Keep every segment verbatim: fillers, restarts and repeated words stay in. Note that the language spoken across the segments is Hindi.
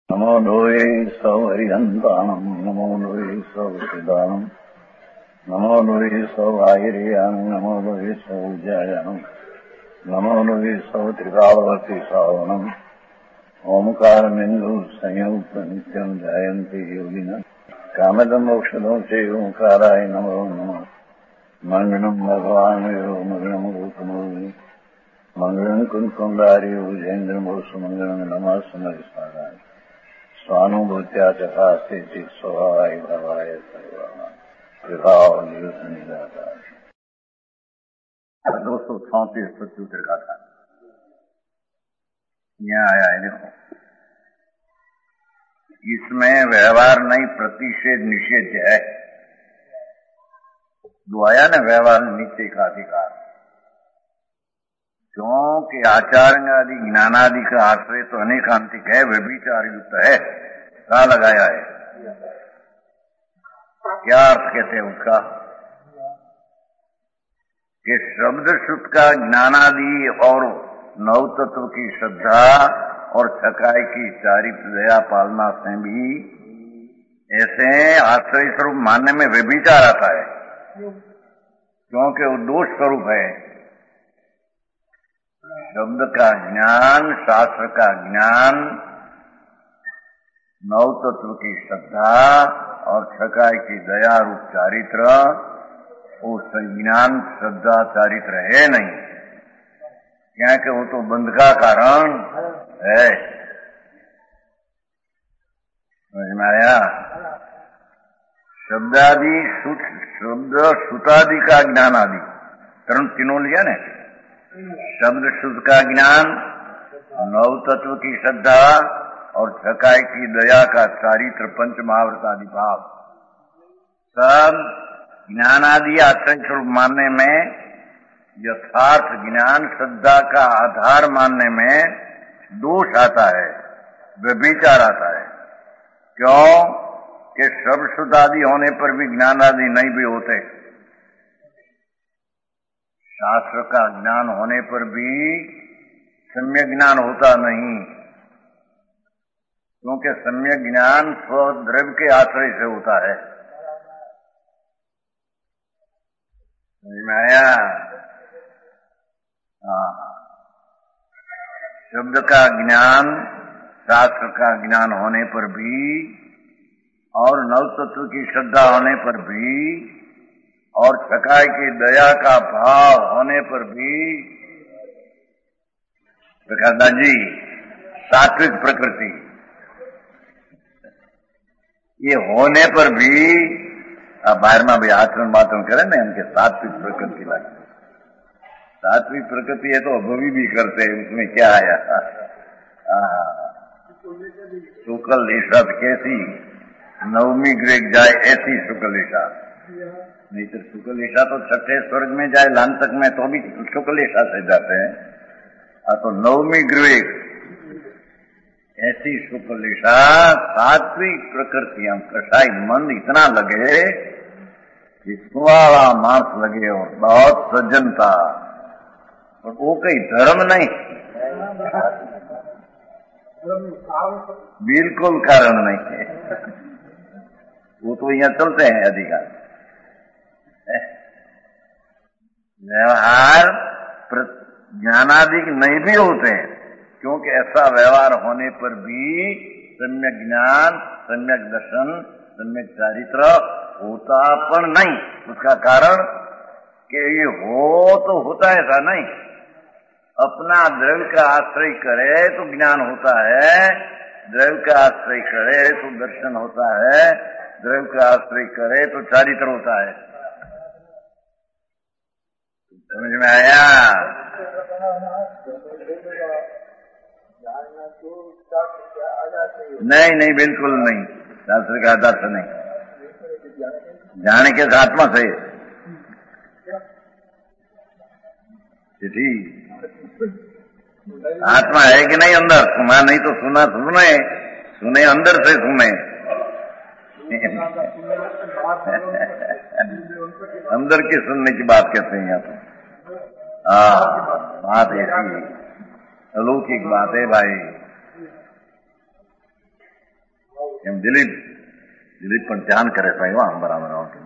नमो लोये सौहरिहन्ताणम् नमो लोये सौहृदानम् नमो लोये सौभागिर्यानम् नमो लोये सौविजयानम् नमो लोये सौत्रिकावती सावनम् ओंकारमिन्दु संयुक्त नित्यम् जयन्ति योगिनः कामदम् मोक्षदम् च ओंकाराय नमो नमः मङ्गलम् भगवान् यो मङ्गलम् रूपमोहि मङ्गलम् कुन्कुण्डारि उजेन्द्रमोसुमङ्गलम् नमः समरिसाराय स्वानुभूत्या चकास्ते चित् स्वभावाय भवाय सर्वभाव दो सौ चौंतीस प्रत्युत्तर का था। यहाँ आया है, देखो इसमें व्यवहार नहीं प्रतिषेध निषेध है। जो आया ना व्यवहार नित्य का अधिकार, क्योंकि आचार्य आदि ज्ञानादि का आश्रय तो अनेकांतिक है, व्यभिचार युक्त है। कहा लगाया है, क्या अर्थ कहते हैं उसका कि शब्द शुद्ध का ज्ञानादि और नव तत्व की श्रद्धा और छकाय की चारित्र दया पालना से भी ऐसे आश्रय स्वरूप मानने में व्यभिचार आता है, क्योंकि वो दोष स्वरूप है। शब्द का ज्ञान, शास्त्र का ज्ञान, नव तत्व की श्रद्धा और छकाय की दया रूप चारित्र, वो ज्ञान श्रद्धा चारित्र है नहीं, क्योंकि वो तो बंध का कारण है। समझ में आया? शब्दादि शब्द श्रुतादि का ज्ञान आदि कर्म तीनों लिया ना। शब्द शुद्ध का ज्ञान, नव तत्व की श्रद्धा और छकाय की दया का चारित्र पंच महाव्रत आदि भाव, सब ज्ञानादि आश्रय स्वरूप मानने में, यथार्थ ज्ञान श्रद्धा का आधार मानने में दोष आता है, व्यभिचार आता है। क्यों कि शब्द शुद्ध आदि होने पर भी ज्ञान आदि नहीं भी होते, शास्त्र का ज्ञान होने पर भी सम्यक ज्ञान होता नहीं, क्योंकि सम्यक ज्ञान स्वद्रव्य के आश्रय से होता है। समझ में आया? हाँ, शब्द का ज्ञान, शास्त्र का ज्ञान होने पर भी और नव तत्व की श्रद्धा होने पर भी और छकाय की दया का भाव होने पर भी, प्रकाशदास जी सात्विक प्रकृति, ये होने पर भी बाहर में भी आचरण बाचरण करे ना, इनके सात्विक प्रकृति लगे। सात्विक प्रकृति है तो अभवी भी करते हैं, उसमें क्या आया? शुक्ल ईशा कैसी नवमी ग्रेक जाए ऐसी शुक्ल ईशा, नहीं तो शुक्ल ईशा तो छठे स्वर्ग में जाए लांतक में तो भी शुक्ल ईशा से जाते हैं, तो नवमी ग्रेक ऐसी शुक्ल ईशा सात्विक प्रकृतियां कसाई मन इतना लगे कि सुवाला मांस लगे और बहुत सज्जनता, और वो कहीं धर्म नहीं, बिल्कुल कारण नहीं है। वो तो यहाँ चलते हैं अधिकार व्यवहार ज्ञानादि नहीं भी होते हैं, क्योंकि ऐसा व्यवहार होने पर भी सम्यक ज्ञान, सम्यक दर्शन, सम्यक चारित्र होता पर नहीं। उसका कारण कि ये हो तो होता है ऐसा नहीं, अपना द्रव्य का आश्रय करे तो ज्ञान होता है, द्रव्य का आश्रय करे तो दर्शन होता है, द्रव्य का आश्रय करे तो चारित्र होता है। समझ में आया? नहीं नहीं, बिल्कुल नहीं, शास्त्र का आदर्श नहीं। जाने के आत्मा से आत्मा है कि नहीं अंदर? सुना नहीं तो सुना सुने, सुने अंदर से सुने अंदर की सुनने की बात कहते हैं यहाँ पर। हाँ, बात ऐसी अलौकिक बात है भाई। એમ દિલીપ દિલીપ પણ ધ્યાન કરે સાહેબ આમ બરાબર આવતું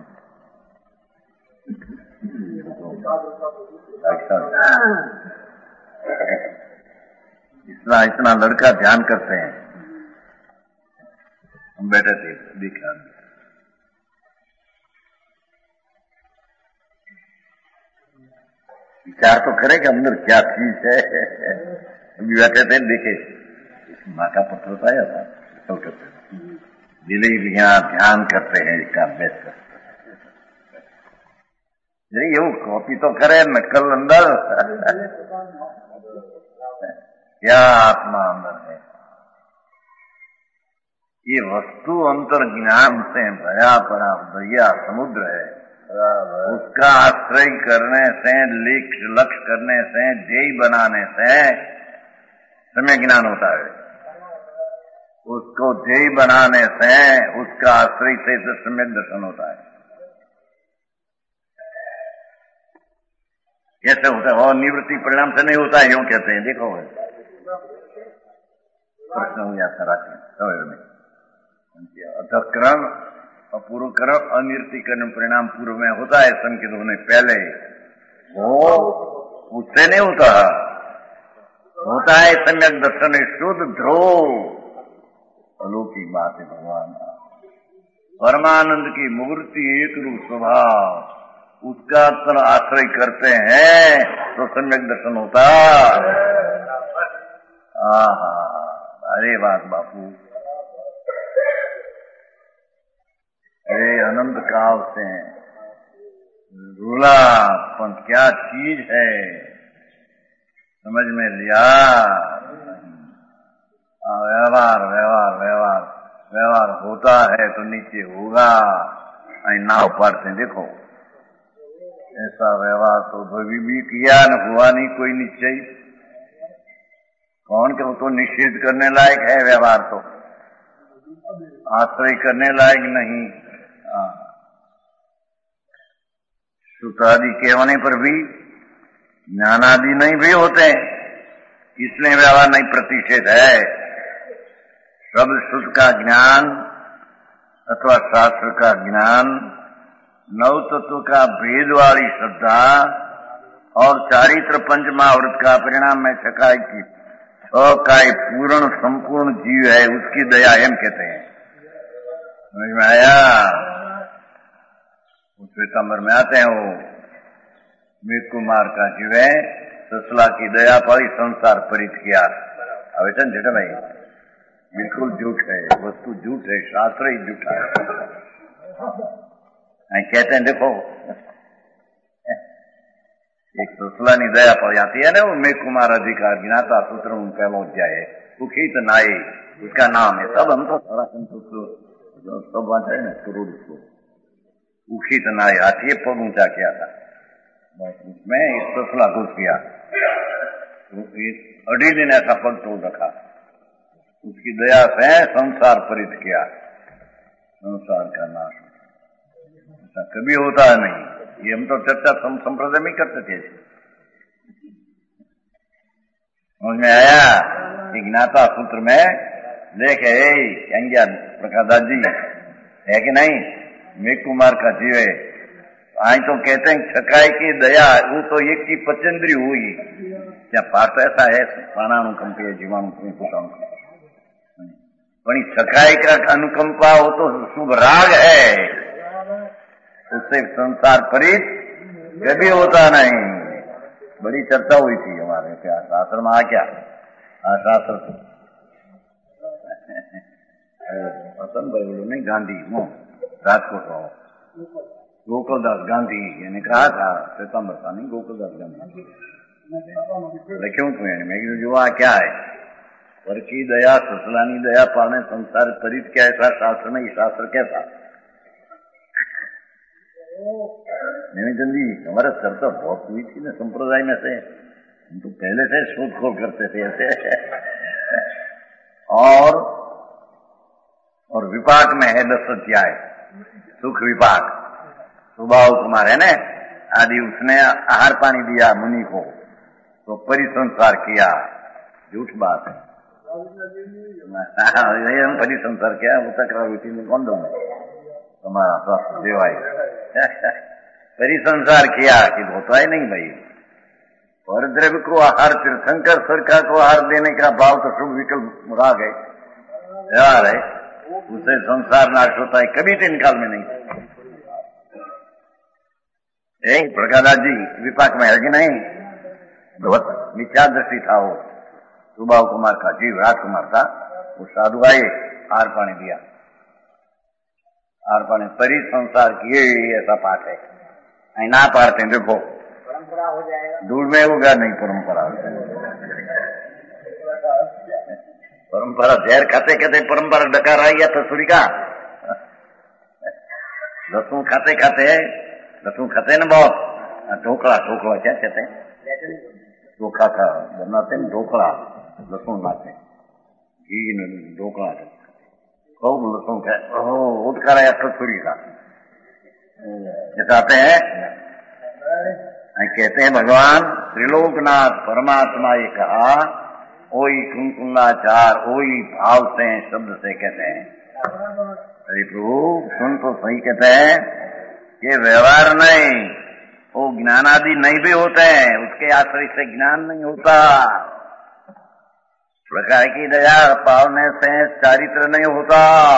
इतना इतना लड़का ध्यान करते हैं। हम बैठे थे देखा विचार तो करे कि अंदर क्या चीज है। अभी बैठे थे देखे माँ का पत्र आया था तो करते दिलीप यहाँ ध्यान करते हैं इसका अभ्यास करते એવું कॉपी तो करे नकल अंदर क्या आत्मा अंदर है। ये वस्तु अंतर ज्ञान से भया पड़ा दरिया समुद्र है। उसका आश्रय करने से लक्ष्य करने से ध्येय बनाने से समय ज्ञान होता है। उसको ध्येय बनाने से उसका आश्रय से समय दर्शन होता है। कैसे होता है? और निवृत्ति परिणाम से नहीं होता है यूं कहते हैं। देखो प्रश्न हो जाता राखी समय में अधकरण अपूर्व करण अनिवृत्तिकरण परिणाम पूर्व में होता है संकेत होने पहले वो उससे नहीं होता होता है सम्यक दर्शन शुद्ध ध्रुव अलौकिक बात है। भगवान परमानंद की मूर्ति एक रूप स्वभाव उसका तर आश्रय करते हैं तो सम्यक दर्शन होता। आहा अरे बात बापू अरे अनंत काल से रूला पर क्या चीज है समझ में लिया। व्यवहार व्यवहार व्यवहार व्यवहार होता है तो नीचे होगा नाव पढ़ते देखो ऐसा व्यवहार तो कभी भी किया न हुआ नहीं कोई निश्चय। कौन के तो निषेध करने लायक है व्यवहार तो आश्रय करने लायक नहीं। श्रुतादि कहने पर भी ज्ञानादि नहीं भी होते इसलिए व्यवहार नहीं प्रतिषेध है। शब्द शुद्ध का ज्ञान अथवा शास्त्र का ज्ञान नव तत्व का भेद वाली श्रद्धा और चारित्र पंचमावृत का परिणाम में छकाई की छकाई पूर्ण संपूर्ण जीव है उसकी दया एम कहते हैं। समझ में आया? उस श्वेतांबर में आते हैं वो मेघ कुमार का जीव है ससला की दया पाई संसार परित किया। आवेदन झट भाई बिल्कुल झूठ है वस्तु झूठ है शास्त्र ही झूठा है। कहते हैं देखो एक ससला ની दया पड़ जाती है ना वो मेघ कुमार अधिकार ज्ञाता सूत्र उनका लोग जाए सुखित नाई उसका नाम है। सब हम तो सारा संतोष सब बात है ना करोड़ उसको उखित नाई हाथी पग ऊंचा किया था उसमें इस ससला घुस गया अढ़ी दिन ऐसा पग तोड़ रखा उसकी दया से संसार परित किया संसार का नाश ऐसा कभी होता है नहीं। ये हम तो चर्चा संप्रदाय में करते थे। समझ में आया? ज्ञाता सूत्र में देखे क्या प्रकाश जी है कि नहीं मेघ कुमार का जीव है आज तो कहते हैं छकाई की दया वो तो एक की पचेंद्री हुई क्या पार्थ ऐसा है प्राणाणु कंपे जीवाणु पण छकाई का अनुकंपा हो तो शुभ राग है उससे संसार परित कभी होता नहीं। बड़ी चर्चा हुई थी हमारे क्या शास्त्र में आ क्या हाँ शास्त्र पसंद भाई बोलो नहीं गांधी वो राजकोट रहो गोकुलदास गांधी ने कहा था श्वेतांबर था नहीं गोकुलदास गांधी क्यों तुम्हें मैं जो आ क्या है पर की दया ससलानी दया पाने संसार परित क्या ऐसा शास्त्र में शास्त्र कैसा निवेदन जी हमारे चर्चा बहुत हुई थी ना संप्रदाय में से हम तो पहले से शोध खोल करते थे ऐसे और और विपाक में है दस अध्याय सुख विपाक सुबाहु कुमार है ना आदि उसने आहार पानी दिया मुनि को तो परिसंसार किया झूठ बात है ફરી સંસાર ક્યાં ઉતકરા વીટીને કોણ દો તમારા સ્વાસ્થ્ય દેવાય ફરી संसार किया कि होता ही नहीं भाई। और द्रव्य को आहार तीर्थंकर सरकार को आहार देने का भाव तो शुभ विकल्प राग है यार है, उससे संसार नाश होता है, कभी तीन काल में नहीं। एक प्रकाश जी विपाक में है कि नहीं, बहुत मिथ्या दृष्टि था वो सुभाव कुमार का, जीव राजकुमार था, वो साधु आए आर पानी दिया, आर पानी परी संसार किए ऐसा पाठ है, ना पाड़ते देखो परंपरा हो जाएगा, दूर में होगा नहीं परंपरा। परंपरा जहर खाते खाते परंपरा डकार आई या तो सुरी का लहसुन खाते खाते लहसुन खाते ना बहुत, ढोकला ढोकला क्या कहते हैं, चोखा खा बनाते हैं ढोकला, लहसुन लाते घी ढोकला खूब लहसुन खाए उठकर आया कसूरी का जताते हैं। कहते हैं भगवान त्रिलोकनाथ परमात्मा ये कहा, ओई कुंकुंगाचार ओई भाव से शब्द से कहते हैं। अरे प्रभु सुन तो सही कहते हैं कि व्यवहार नहीं, वो ज्ञान आदि नहीं भी होते हैं, उसके आश्रय से ज्ञान नहीं होता। प्रकार की दया पावने से चारित्र नहीं होता।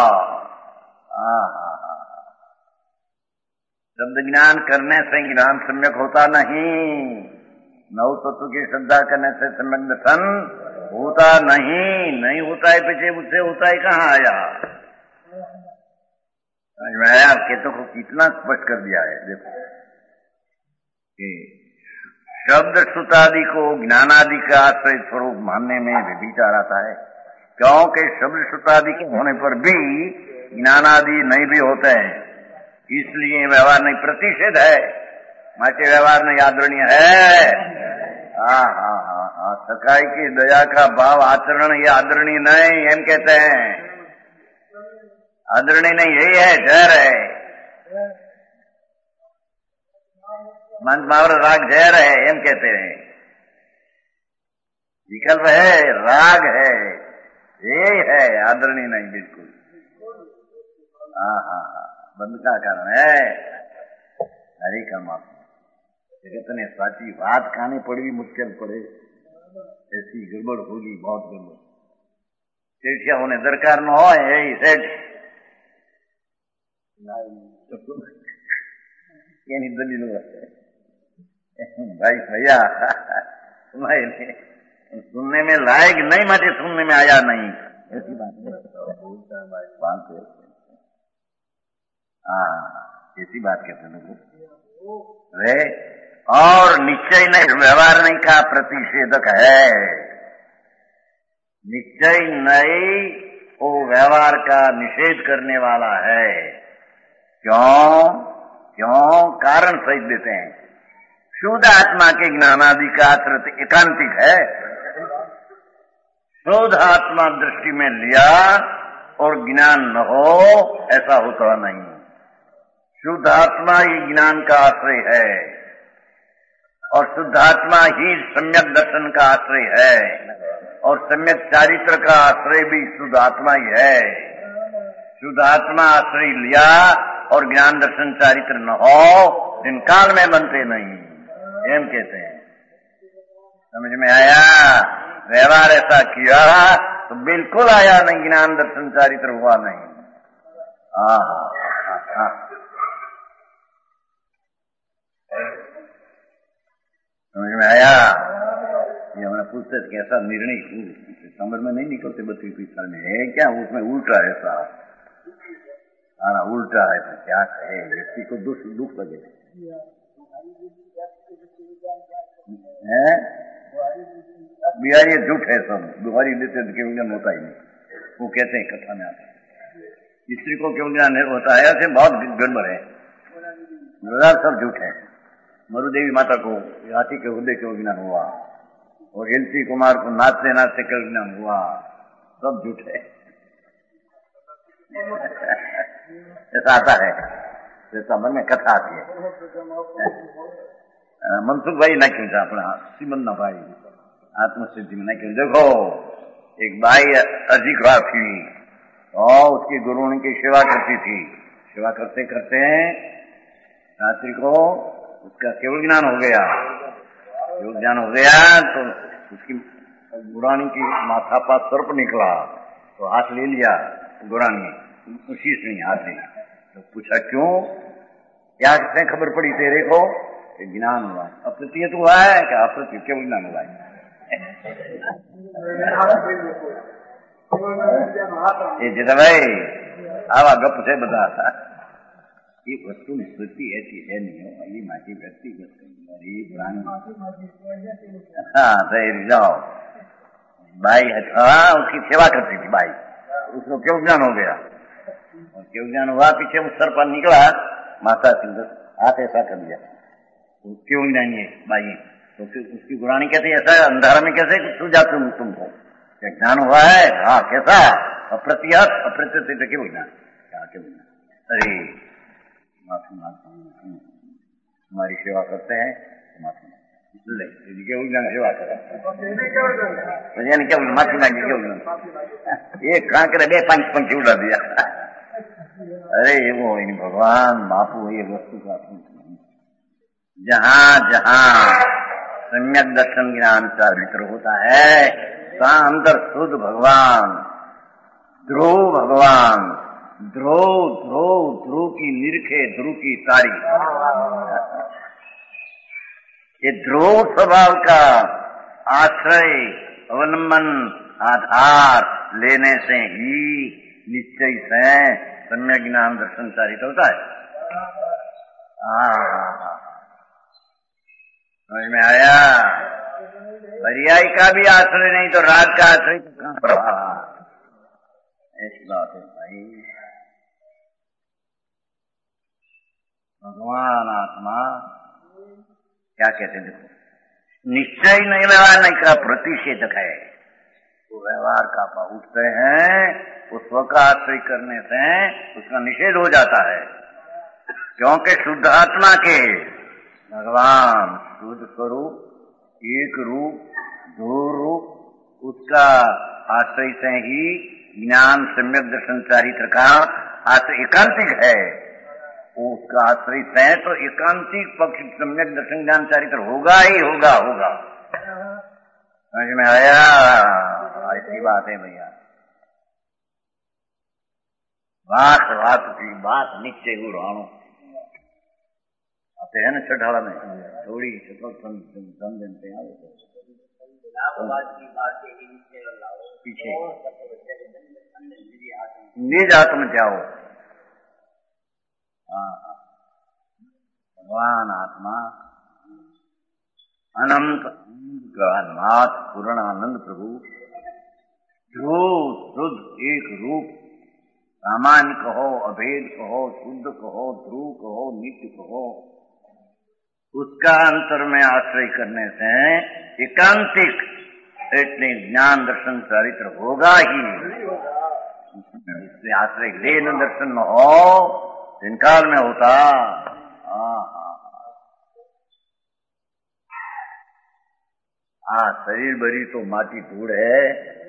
शब्द ज्ञान करने से ज्ञान सम्यक होता नहीं, नव तत्व की श्रद्धा करने से सम्यक दर्शन होता नहीं, नहीं होता है पीछे उससे होता है कहाँ आया। समझ में आया? केतु को कितना स्पष्ट कर दिया है। देखो कि शब्द श्रुतादि को ज्ञानादि का आश्रय स्वरूप मानने में विचार आता है, क्योंकि शब्द श्रुतादि के होने पर भी ज्ञानादि नहीं भी होते हैं, इसलिए व्यवहार नहीं प्रतिषेध है, माचे व्यवहार नहीं आदरणीय है। हाँ हाँ हाँ हाँ सकाई की दया का भाव आचरण ये आदरणीय नहीं, एम कहते हैं। आदरणीय नहीं यही है, जहर है, मन मावर राग जहर है, एम कहते हैं। विकल्प है, राग है, ये है, आदरणीय नहीं बिल्कुल। हाँ हाँ हाँ बंद का कारण है हरि का माप। जगत ने साची बात खाने पड़वी मुश्किल पड़े, ऐसी गड़बड़ होगी, बहुत गड़बड़। सेठिया होने दरकार न हो यही सेठ એની દલીલો भाई भैया सुनने में लायक नहीं, माटे सुनने में आया नहीं, ऐसी बात है। हाँ ऐसी बात कहते लोग वे, और निश्चय नहीं व्यवहार नहीं का प्रतिषेधक है। निश्चय नहीं वो व्यवहार का निषेध करने वाला है। क्यों क्यों कारण सहित देते हैं। शुद्ध आत्मा के ज्ञानादि का आश्रित एकांतिक है, शुद्ध आत्मा दृष्टि में लिया और ज्ञान न हो ऐसा होता नहीं। शुद्ध आत्मा ही ज्ञान का आश्रय है और शुद्ध आत्मा ही सम्यक दर्शन का आश्रय है, और सम्यक चारित्र का आश्रय भी शुद्ध आत्मा ही है। शुद्ध आत्मा आश्रय लिया और ज्ञान दर्शन चारित्र न हो दिन काल में बनते नहीं, एम कहते हैं। समझ में आया? व्यवहार ऐसा किया तो बिल्कुल आया नहीं, ज्ञान दर्शन चारित्र हुआ नहीं। हाँ हाँ हाँ समझ में आया? ये हमारा पूछते थे कैसा निर्णय समझ में नहीं निकलते बत्तीस बीस साल में है क्या, उसमें उल्टा है ऐसा। हाँ उल्टा है तो क्या कहे, व्यक्ति को दुख दुख लगे है। बिहारी झूठ है सब, बिहारी देते तो केवल ज्ञान होता ही नहीं, वो कहते हैं कथा में आता है स्त्री को केवल ज्ञान होता है, ऐसे बहुत गड़बड़ है, सब झूठ है। मरुदेवी माता को हाथी के हृदय के ज्ञान हुआ और एलसी कुमार को नाचते नाचते के ज्ञान हुआ, सब झूठ है। ऐसा आता है, ऐसा मन में कथा आती है। मनसुख भाई ना क्यों था अपना श्रीमंत ना भाई आत्मसिद्धि में ना क्यों। देखो एक बाई अधिकार थी और उसकी गुरुणी की सेवा करती थी। सेवा करते करते शास्त्री को उसका केवल ज्ञान हो गया। केवल ज्ञान हो गया तो उसकी गुरानी की माथा पर सर्प निकला तो हाथ ले लिया गुरानी, उसी से हाथ ले। तो पूछा क्यों, क्या किसने खबर पड़ी तेरे को? ज्ञान हुआ। अप्रत्यय तो हुआ है क्या? अप्रत्यय केवल ज्ञान हुआ है। ये जिदा भाई आवा गप से बता था ये वस्तु स्मृति ऐसी है नहीं हो अली माटी व्यक्तिगत हाँ सही जाओ। बाई हाँ उसकी सेवा करती थी बाई, उसको क्यों ज्ञान हो गया और क्यों ज्ञान हुआ। पीछे उस सर पर निकला माता सिंह हाथ ऐसा कर दिया तो क्यों ज्ञान है बाई। तो फिर उसकी गुरानी कहती है ऐसा अंधारा में कैसे तू जाते हूँ तुमको क्या ज्ञान हुआ है? हाँ कैसा? अप्रत्यत अप्रत्यत क्यों ज्ञान क्या क्यों ज्ञान। अरे माफी मांगता हूँ तुम्हारी सेवा करते हैं माफी केवल ज्ञान सेवा करें क्या माफी मांगी केवल एक कहाँ करे बे पंच पंखी उड़ा दिया। अरे वो भगवान बापू ये वस्तु का जहाँ जहाँ सम्यक दर्शन ज्ञान का भीतर होता है वहाँ अंदर शुद्ध भगवान ध्रुव भगवान ध्रुव ध्रुव ध्रुव की निरखे ध्रुव की तारी। ये ध्रुव स्वभाव का आश्रय अवलंबन आधार लेने से ही निश्चय से सम्यक ज्ञान दर्शन चारित होता है। हाँ समझ में आया? पर्याय का भी आश्रय नहीं तो राग का आश्रय तो कहां पर? ऐसी बात है भाई। भगवान आत्मा क्या कहते हैं देखो, निश्चय नहीं व्यवहार नहीं का प्रतिषेधक है। तो व्यवहार का पा उठते हैं वो स्व का आश्रय करने से उसका निषेध हो जाता है। क्योंकि शुद्ध आत्मा के भगवान शुद्ध स्वरूप एक रूप दो रूप उसका आश्रय से ही ज्ञान सम्यक दर्शन चारित्र का आश्रय एकांतिक है। उसका आश्रय से तो एकांतिक पक्ष सम्यक दर्शन ज्ञान चारित्र होगा ही होगा होगा। समझ में आया? ऐसी बात है भैया। बात बात की बात नीचे उड़ाणो आते हैं ना चढ़ावा में थोड़ी समझते हैं पीछे निज आत्म जाओ। भगवान आत्मा अनंत नाथ पूर्णानंद प्रभु ध्रुव शुद्ध एक रूप सामान्य कहो अभेद कहो शुद्ध कहो ध्रुव कहो नित्य कहो उसका अंतर में आश्रय करने से एकांतिक इतने ज्ञान दर्शन चारित्र होगा ही। इससे आश्रय लेन दर्शन न हो इनकार में होता। हाँ शरीर भरी तो माटी धूड़ है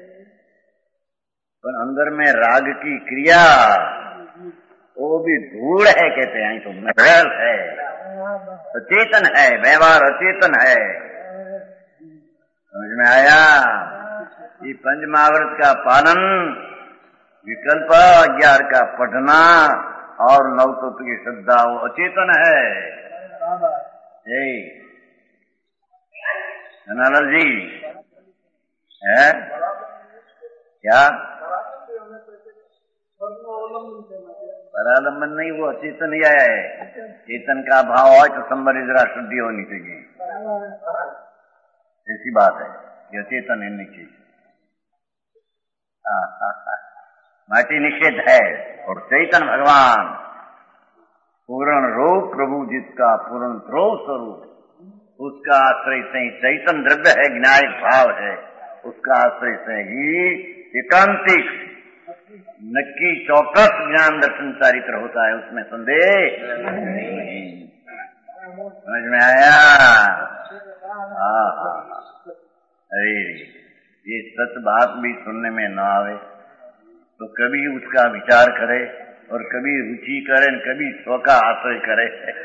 पर अंदर में राग की क्रिया वो भी धूड़ है कहते हैं। तो मिनरल है अचेतन है व्यवहार अचेतन है। समझ में आया? ये पंच महाव्रत का पालन विकल्प अज्ञान का पढ़ना और नव तत्व की श्रद्धा वो अचेतन है। जनालाल जी है क्या परालंबन नहीं वो अचेतन ही है। चेतन का भाव हो तो संबरी जरा शुद्धि होनी चाहिए। ऐसी बात है कि अचेतन है नहीं चाहिए। माटी निषेध है और चैतन भगवान पूर्ण रूप प्रभु जिसका पूर्ण ध्रुव स्वरूप उसका आश्रय से ही चैतन द्रव्य है ज्ञायक भाव है उसका आश्रय से ही एकांतिक नक्की चौकस ज्ञान दर्शन चारित्र होता है उसमें संदेह नहीं। समझ में आया? अरे ये सच बात भी सुनने में न आवे तो कभी उसका विचार करे और कभी रुचि करे, कभी स्व का आश्रय करे।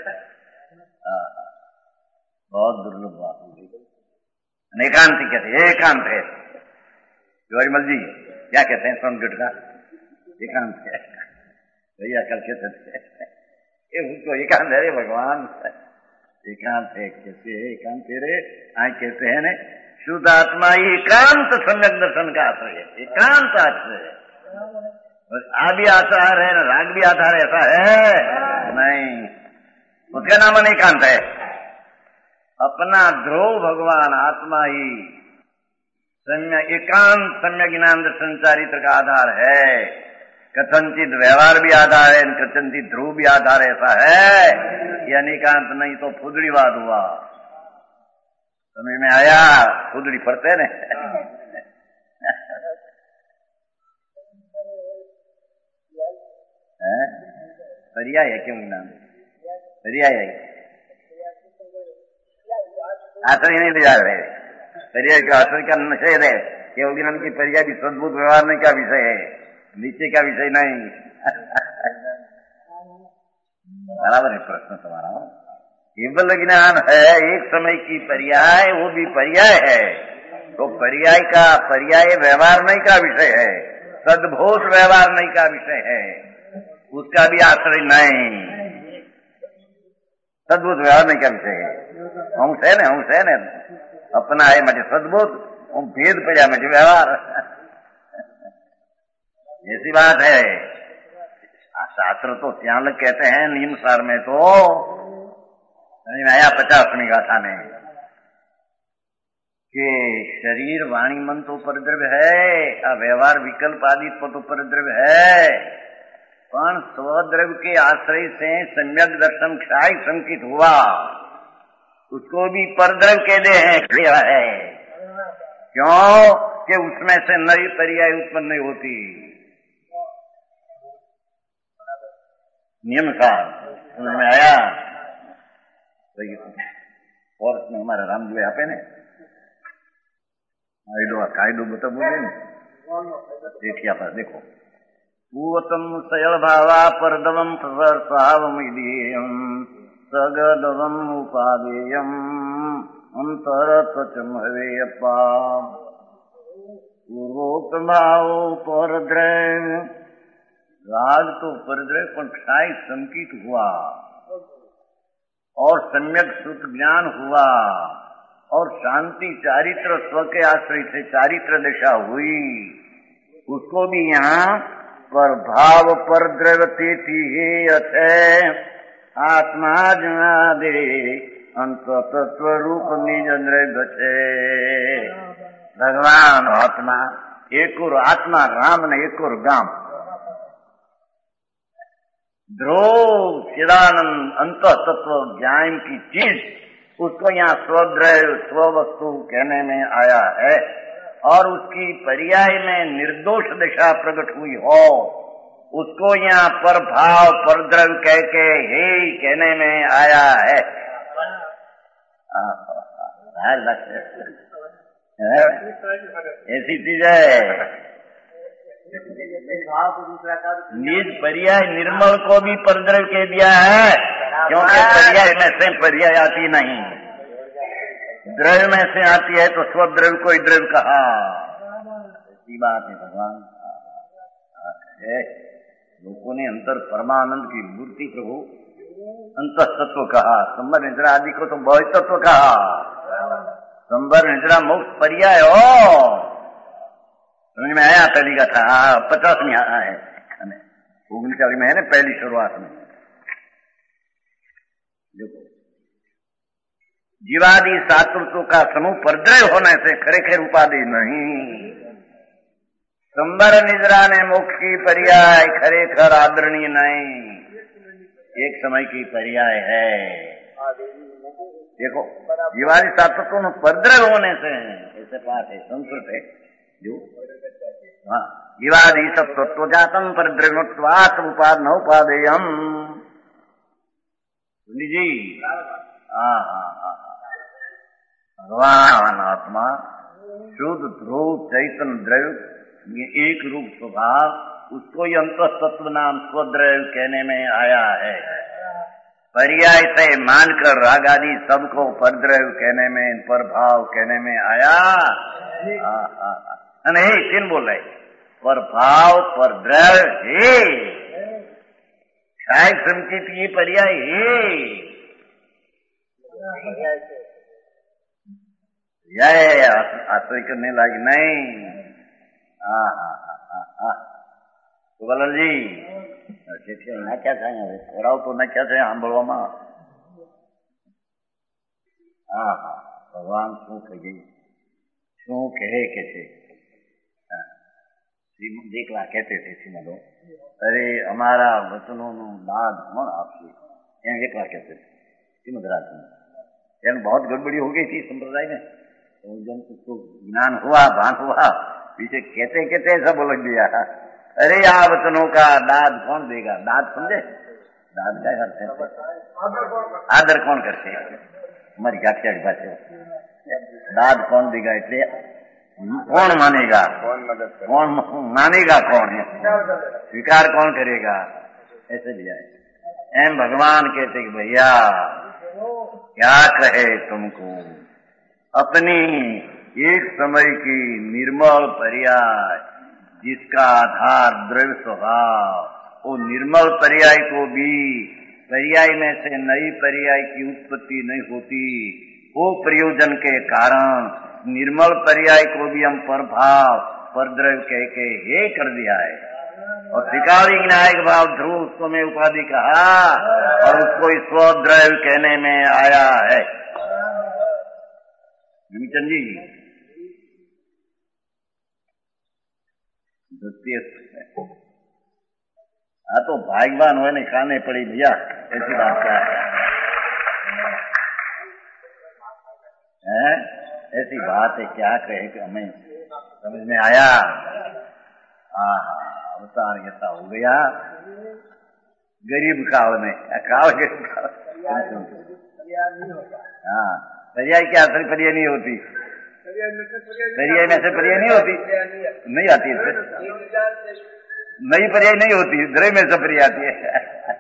बहुत दुर्लभ बात होगी। एकांत कहते, एकांत है। जवारीमल जी क्या कहते हैं सोनगढ़ का? एकांत है भैया, कल कहते थे उसको एकांत है रे भगवान, एकांत है। कैसे एकांत रे? आज कहते हैं न शुद्ध आत्मा एकांत सम्यक दर्शन का आश्रय है, एकांत आश्रय है। आ भी आधार है ना राग भी आधार है, ऐसा है नहीं। उसका नाम अनेकांत है। अपना ध्रुव भगवान आत्मा ही सम्यक एकांत सम्यक ज्ञान दर्शन चारित्र का आधार है। कथनचित व्यवहार भी आधार है, कथनचित ध्रुव भी आधार, ऐसा है। ये अनेकांत नहीं तो फुदड़ीवाद हुआ। समझ में आया? फुदड़ी पढ़ते न पर्याय है, क्यों नाम पर्याय है? आश्रय नहीं ले जा रहे, पर्याय का आश्रय का निषेध है। केवल ज्ञान की पर्याय भी सद्भुत व्यवहार में क्या विषय है, नीचे का विषय नहीं। बराबर है प्रश्न तुम्हारा। केवल ज्ञान है एक समय की पर्याय, वो भी पर्याय है तो पर्याय का पर्याय व्यवहार नहीं का विषय है, सद्भूत व्यवहार नहीं का विषय है, उसका भी आश्रय नहीं। सद्भुत व्यवहार नहीं का विषय है। अंश है न, अंश है न, अपना है मुझे सद्भुत, भेद पर्याय मुझे व्यवहार, ऐसी बात है। शास्त्र तो त्याग कहते हैं नियम सार में तो नहीं आया पचासवीं गाथा में कि शरीर वाणी मन तो परद्रव्य है, व्यवहार विकल्प आदि तो परद्रव्य है, पर स्वद्रव्य के आश्रय से सम्यक दर्शन क्षय संकित हुआ, उसको भी परद्रव्य कहते हैं, क्रिया है। क्यों कि उसमें से नई पर्याय उत्पन्न नहीं होती। नियम सार समझ में आया? और इसमें हमारा राम जी यहाँ पे ने कायदो कायदो बता बोले न, देखिए पर देखो पूवतम सयल भावा परदवम प्रवर्तावमिदीयम सगदवम उपादेयम अंतरत्वचम हवेयप्पा पूर्वोक्त भाव परद्रव्य। राग तो परद्रव्य पर क्षय संकित हुआ और सम्यक शुद्ध ज्ञान हुआ और शांति चारित्र स्व के आश्रय से चारित्र दशा हुई, उसको भी यहाँ पर भाव पर द्रवते हे आत्मा जना दे अंत तत्व रूप निज द्रव्य। भगवान आत्मा एक और आत्मा राम ने एक और गाम ध्रुव चिदानंद अंत तत्व ज्ञान की चीज, उसको यहाँ स्वद्रव्य स्व वस्तु कहने में आया है और उसकी पर्याय में निर्दोष दशा प्रकट हुई हो, उसको यहाँ पर भाव पर द्रव्य कह के हे कहने में आया है। ऐसी चीज है। निज पर्याय निर्मल को भी परद्रव्य कह दिया है, क्योंकि पर्याय में से पर्याय आती नहीं, द्रव्य में से आती है तो स्वद्रव्य को ही द्रव्य कहा। ऐसी बात है भगवान। लोगों ने अंतर परमानंद की मूर्ति प्रभु अंत तत्व कहा, संबर निद्रा आदि को तो बहुत तत्व कहा। संबर निद्रा मुक्त पर्याय हो, समझ में आया? पहली का था पचास में आया है, उन्नीस में है ना पहली शुरुआत में। देखो जीवादि सातुत्व का समूह परद्रव्य होने से खरेखर उपाधि नहीं। संबर निद्रा ने मोक्ष की पर्याय खरेखर आदरणीय नहीं, एक समय की पर्याय है। देखो जीवादि सातुत्व में परद्रव्य होने से, ऐसे पाठ है संस्कृत है जो हाँ जीवादि सब तत्व जातम परद्रव्यत्वात् उपाद न उपादेयम। जी हाँ हाँ हाँ भगवान आत्मा शुद्ध ध्रुव चैतन्य द्रव्य ये एक रूप स्वभाव, उसको ही अंतः तत्व नाम स्वद्रव्य कहने में आया है। पर्याय से मानकर राग आदि सबको परद्रव्य कहने में, परभाव कहने में आया। नहीं किन बोल रहे, परभाव परद्रव्य हे क्षय संचित ये पर्याय हे यह आश्रय करने लायक नहीं। तो बलल जी ना क्या થાય હવે કરાવ તો ના ક્યાં થાય સાંભળવામાં। હા હા ભગવાન શું કહે શું કહે કે છે શ્રીમદ એકલા કહેતે थे શ્રીમદો, અરે અમારા વચનોનું દાદ કોણ આપશે એમ એકલા કહેते थे श्रीमद राज में। એનું बहुत गड़बड़ी हो गई थी संप्रदाय में, तो जब उसको ज्ञान हुआ भान हुआ पीछे कहते कहते ऐसा बोल दिया, अरे આ વચનों का दाद कौन देगा। दाद समझे, दाद क्या करते हैं, आदर कौन करते हैं हमारी गाठिया की भाषा। दाद कौन देगा એટલે कौन मानेगा, कौन मानेगा, कौन है स्वीकार कौन करेगा, ऐसे लिया है। एम भगवान कहते कि भैया क्या कहे तुमको, अपनी एक समय की निर्मल पर्याय जिसका आधार द्रव्य स्वभाव, वो निर्मल पर्याय को भी पर्याय में से नई पर्याय की उत्पत्ति नहीं होती, वो प्रयोजन के कारण निर्मल पर्याय को भी हम परभाव परद्रव्य कह के हे कर दिया है। और त्रिकाली विनायक भाव ध्रुव उसको में उपाधि कहा और उसको स्वद्रव्य कहने में आया है। निमिचंद जी हाँ तो भाग्यवान हो नहीं खाने पड़ी भैया, ऐसी बात क्या है, ऐसी बात है क्या कहे कि हमें समझ में आया। हाँ अवतार ऐसा हो गया गरीब काल में, काल के हाँ पर्याय क्या असली पर्याय नहीं होती, पर्याय में से पर्याय नहीं होती, नहीं आती है, नई पर्याय नहीं होती, द्रव्य में से पर्याय आती है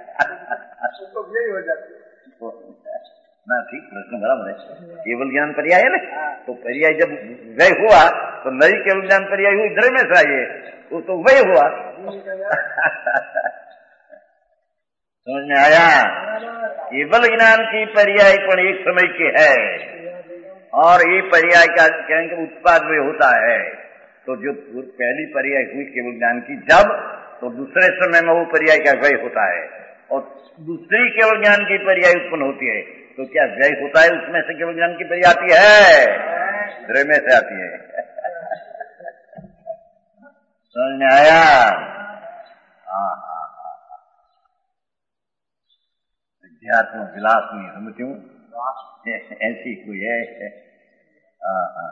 ना। ठीक प्रश्न बराबर है। केवल ज्ञान पर्याय है ना, तो पर्याय जब व्यय हुआ तो नई केवल ज्ञान पर्याय हुई, द्रव्य में से आई है, वो तो व्यय हुआ समझ में आया। केवल ज्ञान की पर्याय पर एक समय की है और ये पर्याय का कहेंगे उत्पाद में होता है। तो जो पहली पर्याय हुई केवल ज्ञान की जब, तो दूसरे समय में वो पर्याय का व्यय होता है और दूसरी केवल ज्ञान की पर्याय उत्पन्न होती है। तो क्या व्यय होता है उसमें से केवल ज्ञान की पर्याय आती है, द्रव्य में से आती है समझ में आया। हाँ हाँ हाँ अध्यात्म विलास नहीं समझू ऐसी कोई है। हाँ हाँ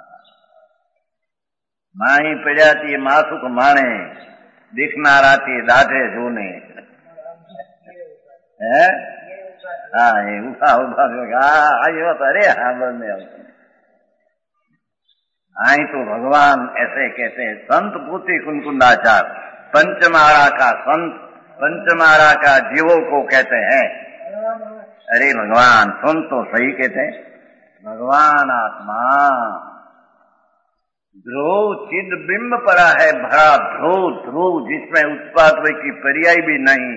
माही पड़ियाती मासुक माणे दिखनारा थी दाढ़े जोने है। हाँ ये उठा उठा आयो तो अरे हाँ बोलने आई तो भगवान ऐसे कहते हैं। संत पूती कुनकुंडाचार पंचमारा का संत, पंचमारा का जीवों को कहते हैं। अरे भगवान सुन तो सही कहते हैं, भगवान आत्मा ध्रुव चिद बिंब पड़ा है भरा ध्रुव ध्रुव जिसमें उत्पाद की पर्याय भी नहीं।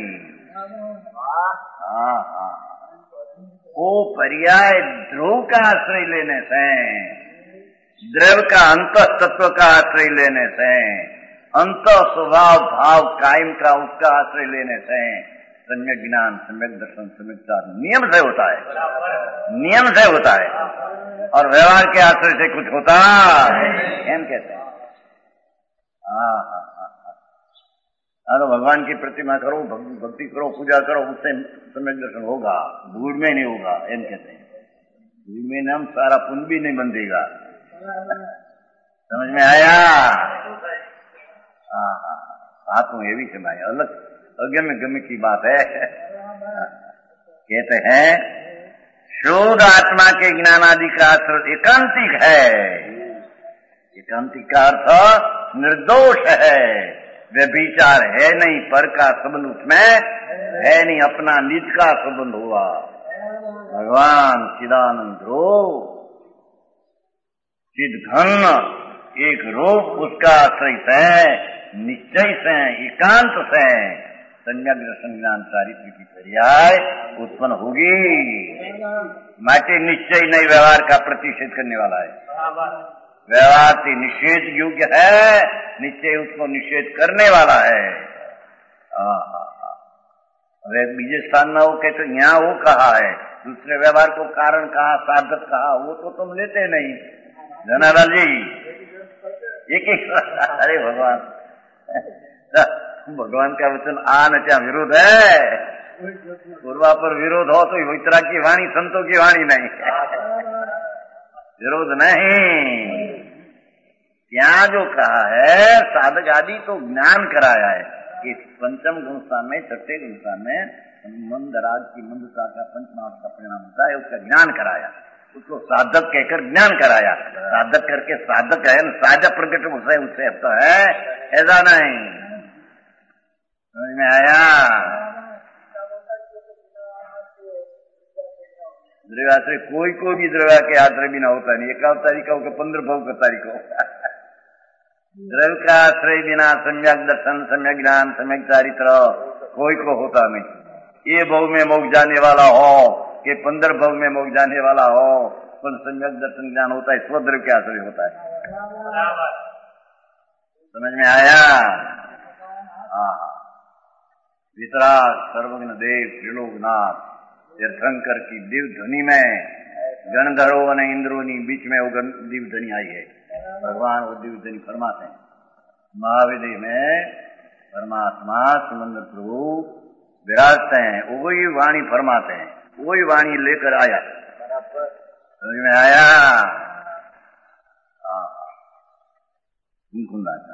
हाँ हाँ वो पर्याय ध्रुव का आश्रय लेने से, द्रव्य का अंत तत्व का आश्रय लेने से, अंत स्वभाव भाव कायम का उसका आश्रय लेने से सम्यक ज्ञान सम्यक दर्शन सम्यक चार नियम से होता है, नियम से होता है और व्यवहार के आश्रय से कुछ होता एम कहते हैं। हाँ हाँ हाँ तो भगवान की प्रतिमा करो, भक्ति करो, पूजा करो, उससे सम्यक दर्शन होगा, भूल में नहीं होगा एम कहते हैं। भूल में नाम सारा पुण्य भी नहीं बंधेगा समझ में आया। हाँ हाँ बात तो ये भी सुनाई अलग अगम्य गम्य की बात है। कहते हैं शुद्ध आत्मा के ज्ञान आदि का आश्रय एकांतिक है, एकांतिक का अर्थ निर्दोष है, व्यभिचार है नहीं, पर का संबंध उसमें है नहीं, अपना निज का संबंध हुआ। भगवान चिदानंद रूप चिद घन एक रूप, उसका आश्रित है, निश्चय से एकांत से सम्यक दर्शन ज्ञान चारित्र की पर्याय उत्पन्न होगी। माटे निश्चय नहीं व्यवहार का प्रतिषेध करने वाला है, व्यवहार से निषेध योग्य है, निश्चय उसको निषेध करने वाला है। अरे बीजे स्थान में वो कहते यहाँ वो कहा है, दूसरे व्यवहार को कारण कहा, साधक कहा, वो तो तुम लेते नहीं धनालाल जी। एक एक अरे भगवान, भगवान का वचन आ न क्या विरोध है, पूर्वा पर विरोध हो तो वितरा की वाणी संतों की वाणी नहीं, विरोध नहीं। यहाँ जो कहा है साधक आदि तो ज्ञान कराया है कि पंचम गुणसा में छठे गुणसा में मंद राग की मंदता का पंचमांश का परिणाम होता है, उसका ज्ञान कराया, उसको साधक कहकर ज्ञान कराया। साधक करके साधक है, साधक प्रकट उससे उससे तो है, ऐसा नहीं। समझ में आया? द्रव्याश्रय कोई को भी द्रव्या के आश्रय भी ना होता नहीं, एक तारीख हो के पंद्रह भाव का तारीख हो द्रव्य का आश्रय बिना सम्यक दर्शन, सम्यक ज्ञान, सम्यक चारित्र कोई को होता नहीं। ये भाव में मोक्ष जाने वाला हो कि पंद्रह भाव में मोक्ष जाने वाला हो, पर सम्यक दर्शन ज्ञान होता है, स्वद्रव्य के आश्रय होता है। समझ में आया? हाँ, वितराग सर्वज्ञ देव त्रिलोकनाथ तीर्थंकर की दिव्य ध्वनि में गणधरों और इंद्रों ने बीच में वो दिव्य ध्वनि आई है। भगवान वो दिव्य ध्वनि फरमाते हैं, महाविद्य में परमात्मा समंदर प्रभु विराजते हैं, वही वाणी फरमाते हैं, वही वाणी लेकर आया। समझ में आया? हाँ, कुंकुंदा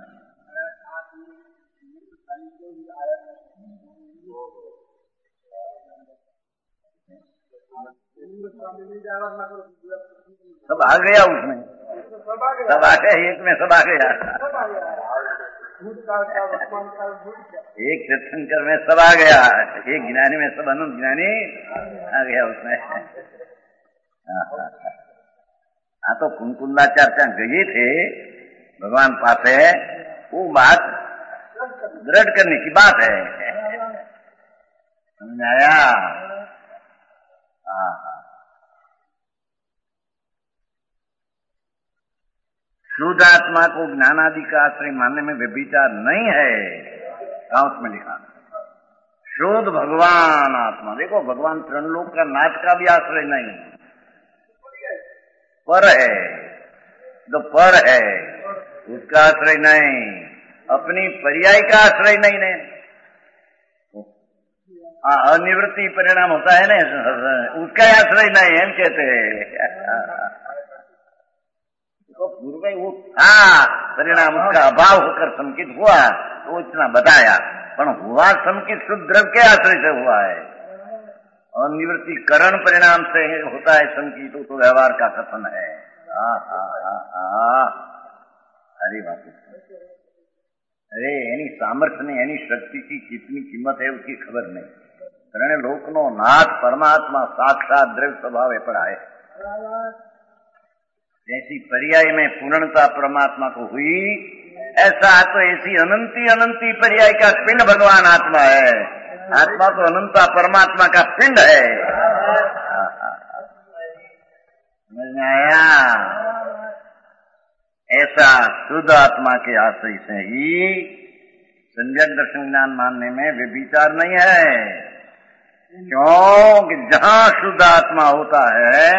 सब आ गया उसमें, सब आ गया, एक में सब आ गया, एक तीर्थंकर में सब आ गया, एक ज्ञानी में सब अनंत ज्ञानी आ गया उसमें। हाँ, तो कुंकुंदाचार्य गए थे भगवान पास है, वो बात दृढ़ करने की बात है। समझ में आया? हाँ, शुद्ध आत्मा को ज्ञानादि का आश्रय मानने में व्यभिचार नहीं है। कहाँ उसमें लिखा? शुद्ध भगवान आत्मा, देखो भगवान त्रिलोक का नाथ का भी आश्रय नहीं, पर है, जो पर है उसका आश्रय नहीं, अपनी पर्याय का आश्रय नहीं ने। अनिवृत्ति परिणाम होता है ना, उसका आश्रय नहीं है, हम कहते हैं तो पूर्व में वो हाँ परिणाम उसका अभाव होकर संकित हुआ, तो इतना बताया, पर हुआ संकित शुद्ध द्रव्य के आश्रय से हुआ है, और निवृत्ति करण परिणाम से होता है संकित, तो व्यवहार का कथन है। हाँ हाँ हाँ हाँ, अरे बात, अरे एनी सामर्थ्य ने एनी शक्ति की कितनी कीमत है उसकी खबर नहीं। कारण लोक नो नाथ परमात्मा साक्षात द्रव्य स्वभाव है पड़ा है, जैसी पर्याय में पूर्णता परमात्मा को हुई, ऐसा तो ऐसी अनंती अनंती पर्याय का पिंड भगवान आत्मा है। आत्मा तो अनंता परमात्मा का पिंड है। समझ में आया? ऐसा शुद्ध आत्मा के आश्रय से ही सम्यक दर्शन ज्ञान मानने में व्यभिचार नहीं है, क्योंकि जहां शुद्ध आत्मा होता है,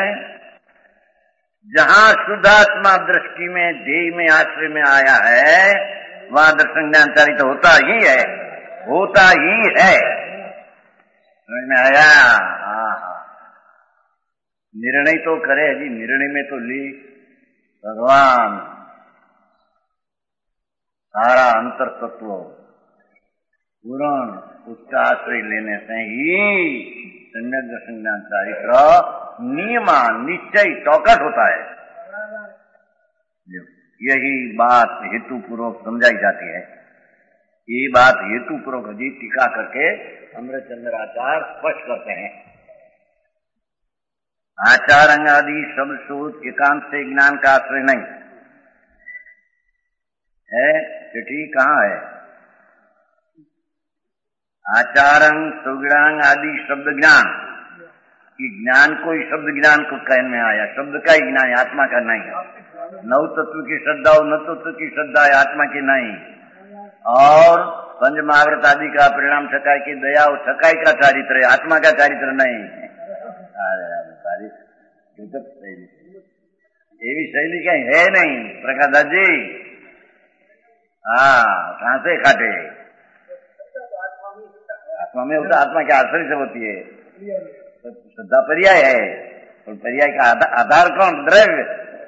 जहां शुद्धात्मा दृष्टि में देह में आश्रय में आया है, वहां दर्शन ज्ञान चारित्र होता ही है, होता ही है। समझ में आया? हाँ, निर्णय तो करे जी, निर्णय में तो ली भगवान सारा अंतर तत्व पूर्ण, उसका आश्रय लेने से ही सम्यक दर्शन ज्ञान चारित्र नियमा निश्चय चौकट होता है। यही बात हेतु पूर्वक समझाई जाती है। ये बात हेतु पूर्वक जी टीका करके अमृतचंद्राचार्य स्पष्ट करते हैं। आचार अंग आदि शब्द शोध एकांत से ज्ञान का आश्रय नहीं है। चिट्ठी कहाँ है? आचारंग सुगुणांग आदि शब्द ज्ञान कि ज्ञान को ही शब्द ज्ञान को कहने में आया। शब्द का ही ज्ञान, आत्मा का नहीं। नव तत्व की श्रद्धा और न तत्व की श्रद्धा आत्मा की नहीं। और पंच महाव्रत आदि का परिणाम छकाई की दया और छकाई का चारित्र है, आत्मा का चारित्र नहीं। ये भी शैली कहीं है नहीं प्रकाश दास जी। हाँ, कहां से काटे? आत्मा में होता, आत्मा के आश्रय से होती है। श्रद्धा पर्याय है और पर्याय का आधार कौन? द्रव्य।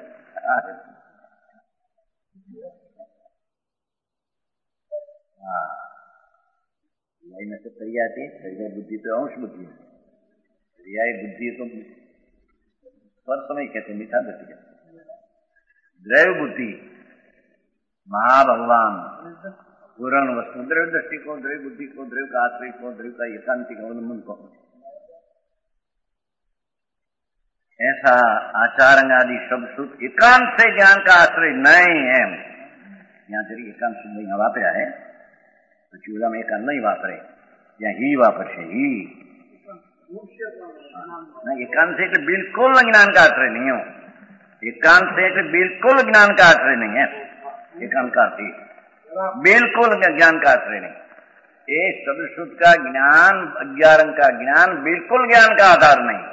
हाँ, में से पर्याय आती है। पर्याय बुद्धि तो अंश बुद्धि है। पर्याय बुद्धि तो पर समय कहते मीठा बुद्धि कहते। द्रव्य बुद्धि महाभगवान पूर्ण वस्तु, द्रव्य दृष्टि को, द्रव्य बुद्धि को, द्रव्य का आश्रय को, द्रव्य का एकांतिक अवलंबन को, ऐसा आचार आदि शब्द शुद्ध एकांत से ज्ञान का आश्रय नहीं है। यहाँ जरी एकांत शुद्ध यहाँ वापरा है तो चूल्हा में एकांत नहीं वापरे, यहाँ ही वापर है ही एकांत से बिल्कुल ज्ञान का आश्रय नहीं हो। एकांत से बिल्कुल ज्ञान का आश्रय नहीं है। एकांत का बिल्कुल ज्ञान का आश्रय नहीं। ये शब्द शुद्ध का ज्ञान, अज्ञान का ज्ञान बिल्कुल ज्ञान का आधार नहीं।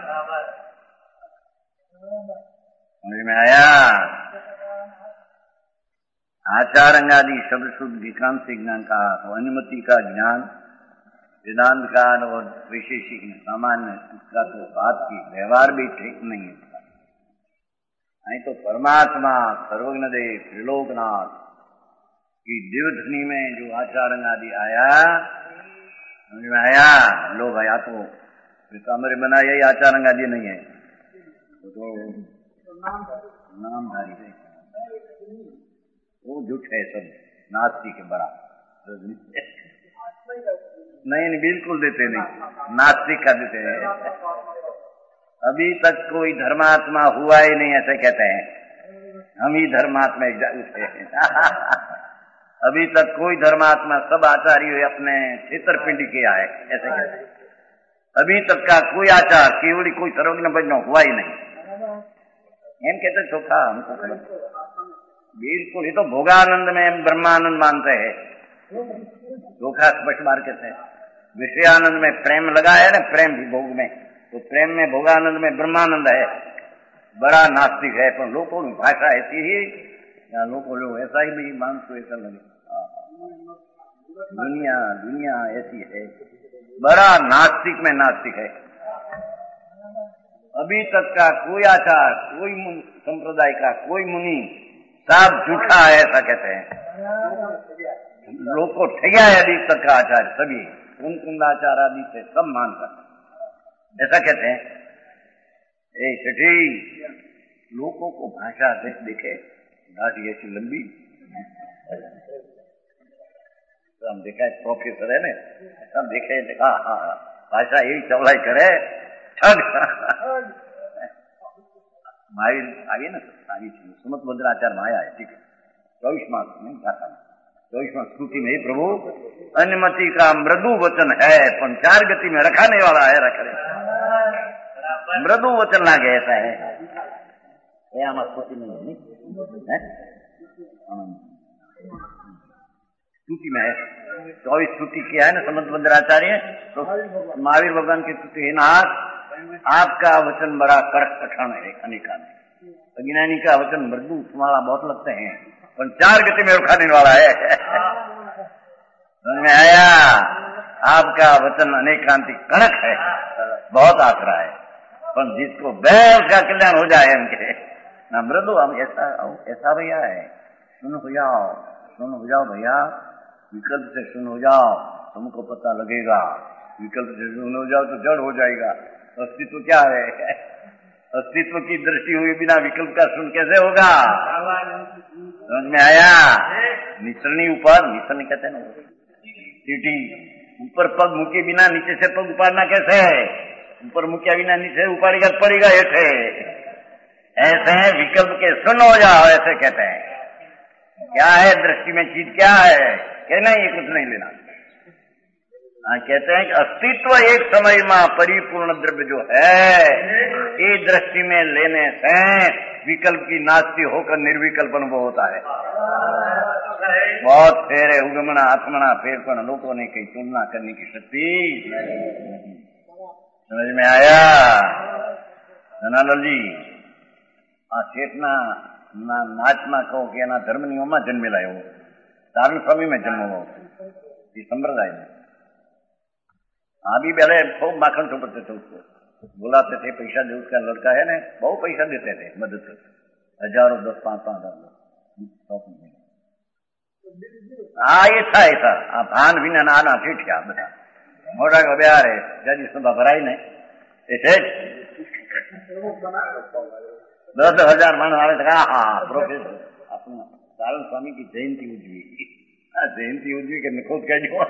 समझ में आया? आचार अंगादि शब्द शुद्ध एकांत से ज्ञान का, अनुमति का ज्ञान वेदांत काल और वैशेषिक सामान्य उसका तो बात की व्यवहार भी ठीक नहीं है। नहीं तो परमात्मा सर्वज्ञ देव त्रिलोकनाथ की दिव्यध्वनि में जो आचार आदि आया, समझ में आया? लोग आया तो कमरे बना, यही आचार आदि नहीं है तो नामधारी है, वो झूठ है, सब नास्तिक के बराबर नहीं, नहीं बिल्कुल देते नहीं, नास्तिक का देते हैं। अभी तक कोई धर्मात्मा हुआ ही नहीं ऐसे कहते हैं, हम ही धर्मात्मा उठे हैं। अभी तक कोई धर्मात्मा, सब आचार्य अपने क्षेत्रपिंड किया है ऐसे कहते हैं। अभी तक का कोई आचार केवल कोई सर्वज्ञ बजना हुआ ही नहीं, एम कहते चोखा हमको बिल्कुल। ये तो भोगानंद में ब्रह्मानंद मानते हैं, धोखा स्पष्ट मार कहते हैं। विषयानंद में प्रेम लगा है ना, प्रेम भी भोग में, तो प्रेम में भोगानंद में ब्रह्मानंद है। बड़ा नास्तिक है, पर लोगों की भाषा ऐसी ही, या लोगों लोग ऐसा ही भी मान तो ऐसा लगे। दुनिया दुनिया ऐसी है, बड़ा नास्तिक में नास्तिक है। अभी तक का कोई आचार, कोई संप्रदाय का कोई मुनि सब झूठा है ऐसा कहते हैं। लोग को ठगिया है अभी तक का आचार्य सभी, कुंद कुंदाचार आदि से सब मानकर ऐसा कहते हैं। ए छठी लोगों को भाषा देख देखे दाढ़ी ऐसी लंबी, तो हम देखा है प्रोफेसर है ना, सब देखे देखा हाँ भाषा यही चौलाई करे ठग। माई आगे ना आगे सुमत भद्राचार्य माया है, ठीक है। चौबीस मास नहीं जाता, चौबीस मास स्तुति में प्रभु अनुमति का मृदु वचन है, पर चार गति में रखाने वाला है, रख रहे मृदु वचन लागे ऐसा है। स्तुति नहीं है, स्तुति में है। चौबीस स्तुति किया है ना समत भद्राचार्य, तो महावीर भगवान की स्तुति है ना, आपका वचन बड़ा कड़क कठिन है, अनेका नहीं। अज्ञानी का वचन मृदु तुम्हारा बहुत लगते हैं, पर चार गति में उठाने वाला है। समझ में आया? आपका वचन अनेकांति कड़क है, बहुत आसरा है, पर जिसको बैल का कल्याण हो जाए उनके ना मृदु, हम ऐसा ऐसा भैया है। सुन हो जाओ, सुन हो जाओ भैया, विकल्प से सुन हो जाओ, तुमको पता लगेगा। विकल्प से सुन हो जाओ तो जड़ हो जाएगा। अस्तित्व क्या है? अस्तित्व की दृष्टि हुई बिना विकल्प का सुन कैसे होगा? समझ में आया? निसरनी ऊपर, निसरनी कहते हैं ना, सीटी ऊपर पग मुके बिना नीचे से पग उपाड़ना कैसे है? ऊपर मुकिया बिना नीचे उपाड़ेगा पड़ेगा ऐसे। ऐसे है विकल्प के सुन हो जाओ, ऐसे कहते हैं। क्या है दृष्टि में चीज, क्या है? कहना ही कुछ नहीं लेना। हाँ, कहते हैं कि अस्तित्व एक समय में परिपूर्ण द्रव्य जो है, ये दृष्टि में लेने से विकल्प की नास्ती होकर निर्विकल्प अनुभव होता है। बहुत फेर है, उगमना आत्मना फेर पर लोगों ने कहीं तुलना करने की शक्ति। समझ में आया धनालाल जी? आ चेतना ना नाचना कहो कि एना धर्मनी ओमा जन्मेला एवो सारण स्वामी में जन्मो ये संप्रदाय में। अभी पहले खूब माखन ठोकते थे उसको, बुलाते थे, पैसा दे, उसका लड़का है ना, बहुत पैसा देते थे मदद से, हजारों दस पांच पांच हजार। हाँ ये था ऐसा भान भी नाना ठीक है बता मोटा का ब्याह है जज सभा भराई ने ऐसे दस हजार मान आवे तो हाँ प्रोफेसर अपना सारण स्वामी की जयंती उजवी, जयंती उजवी के खुद कह जो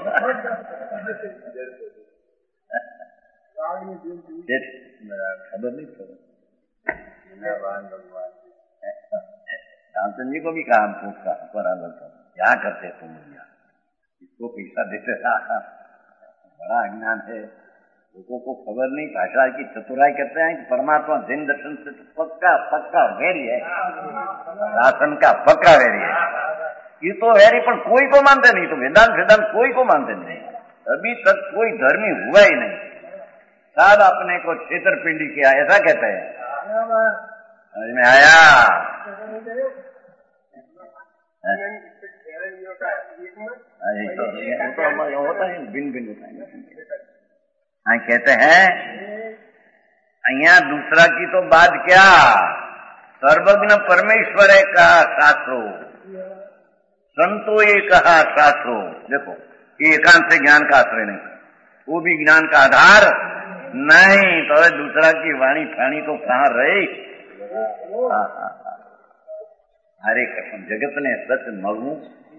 खबर नहीं खबर रामचंद्र जी को भी कहा हम पूछता पर क्या करते तुम इसको पैसा देते बड़ा अज्ञान है, लोगों को खबर नहीं। भाषा की चतुराई करते हैं कि परमात्मा जैन दर्शन से पक्का पक्का वैरी है, शासन का पक्का वैरी है। ये तो वैरी पर कोई को मानते नहीं, तो वेदांत वेदांत कोई को मानते नहीं। अभी तक कोई धर्मी हुआ ही नहीं, सब अपने को छेतरपिंडी किया, ऐसा कहते हैं। समझ में आया? तो होता है भिन्न भिन्न होता है। हाँ कहते हैं अहिया दूसरा की तो बात क्या, सर्वज्ञ परमेश्वर है कहा शास्त्रो, संतो ये कहा शास्त्रो। देखो ये एकांत से ज्ञान का आश्रय नहीं, वो भी ज्ञान का आधार नहीं, तो दूसरा की वाणी फाणी तो कहाँ रही। हरे कसम जगत ने सच मगू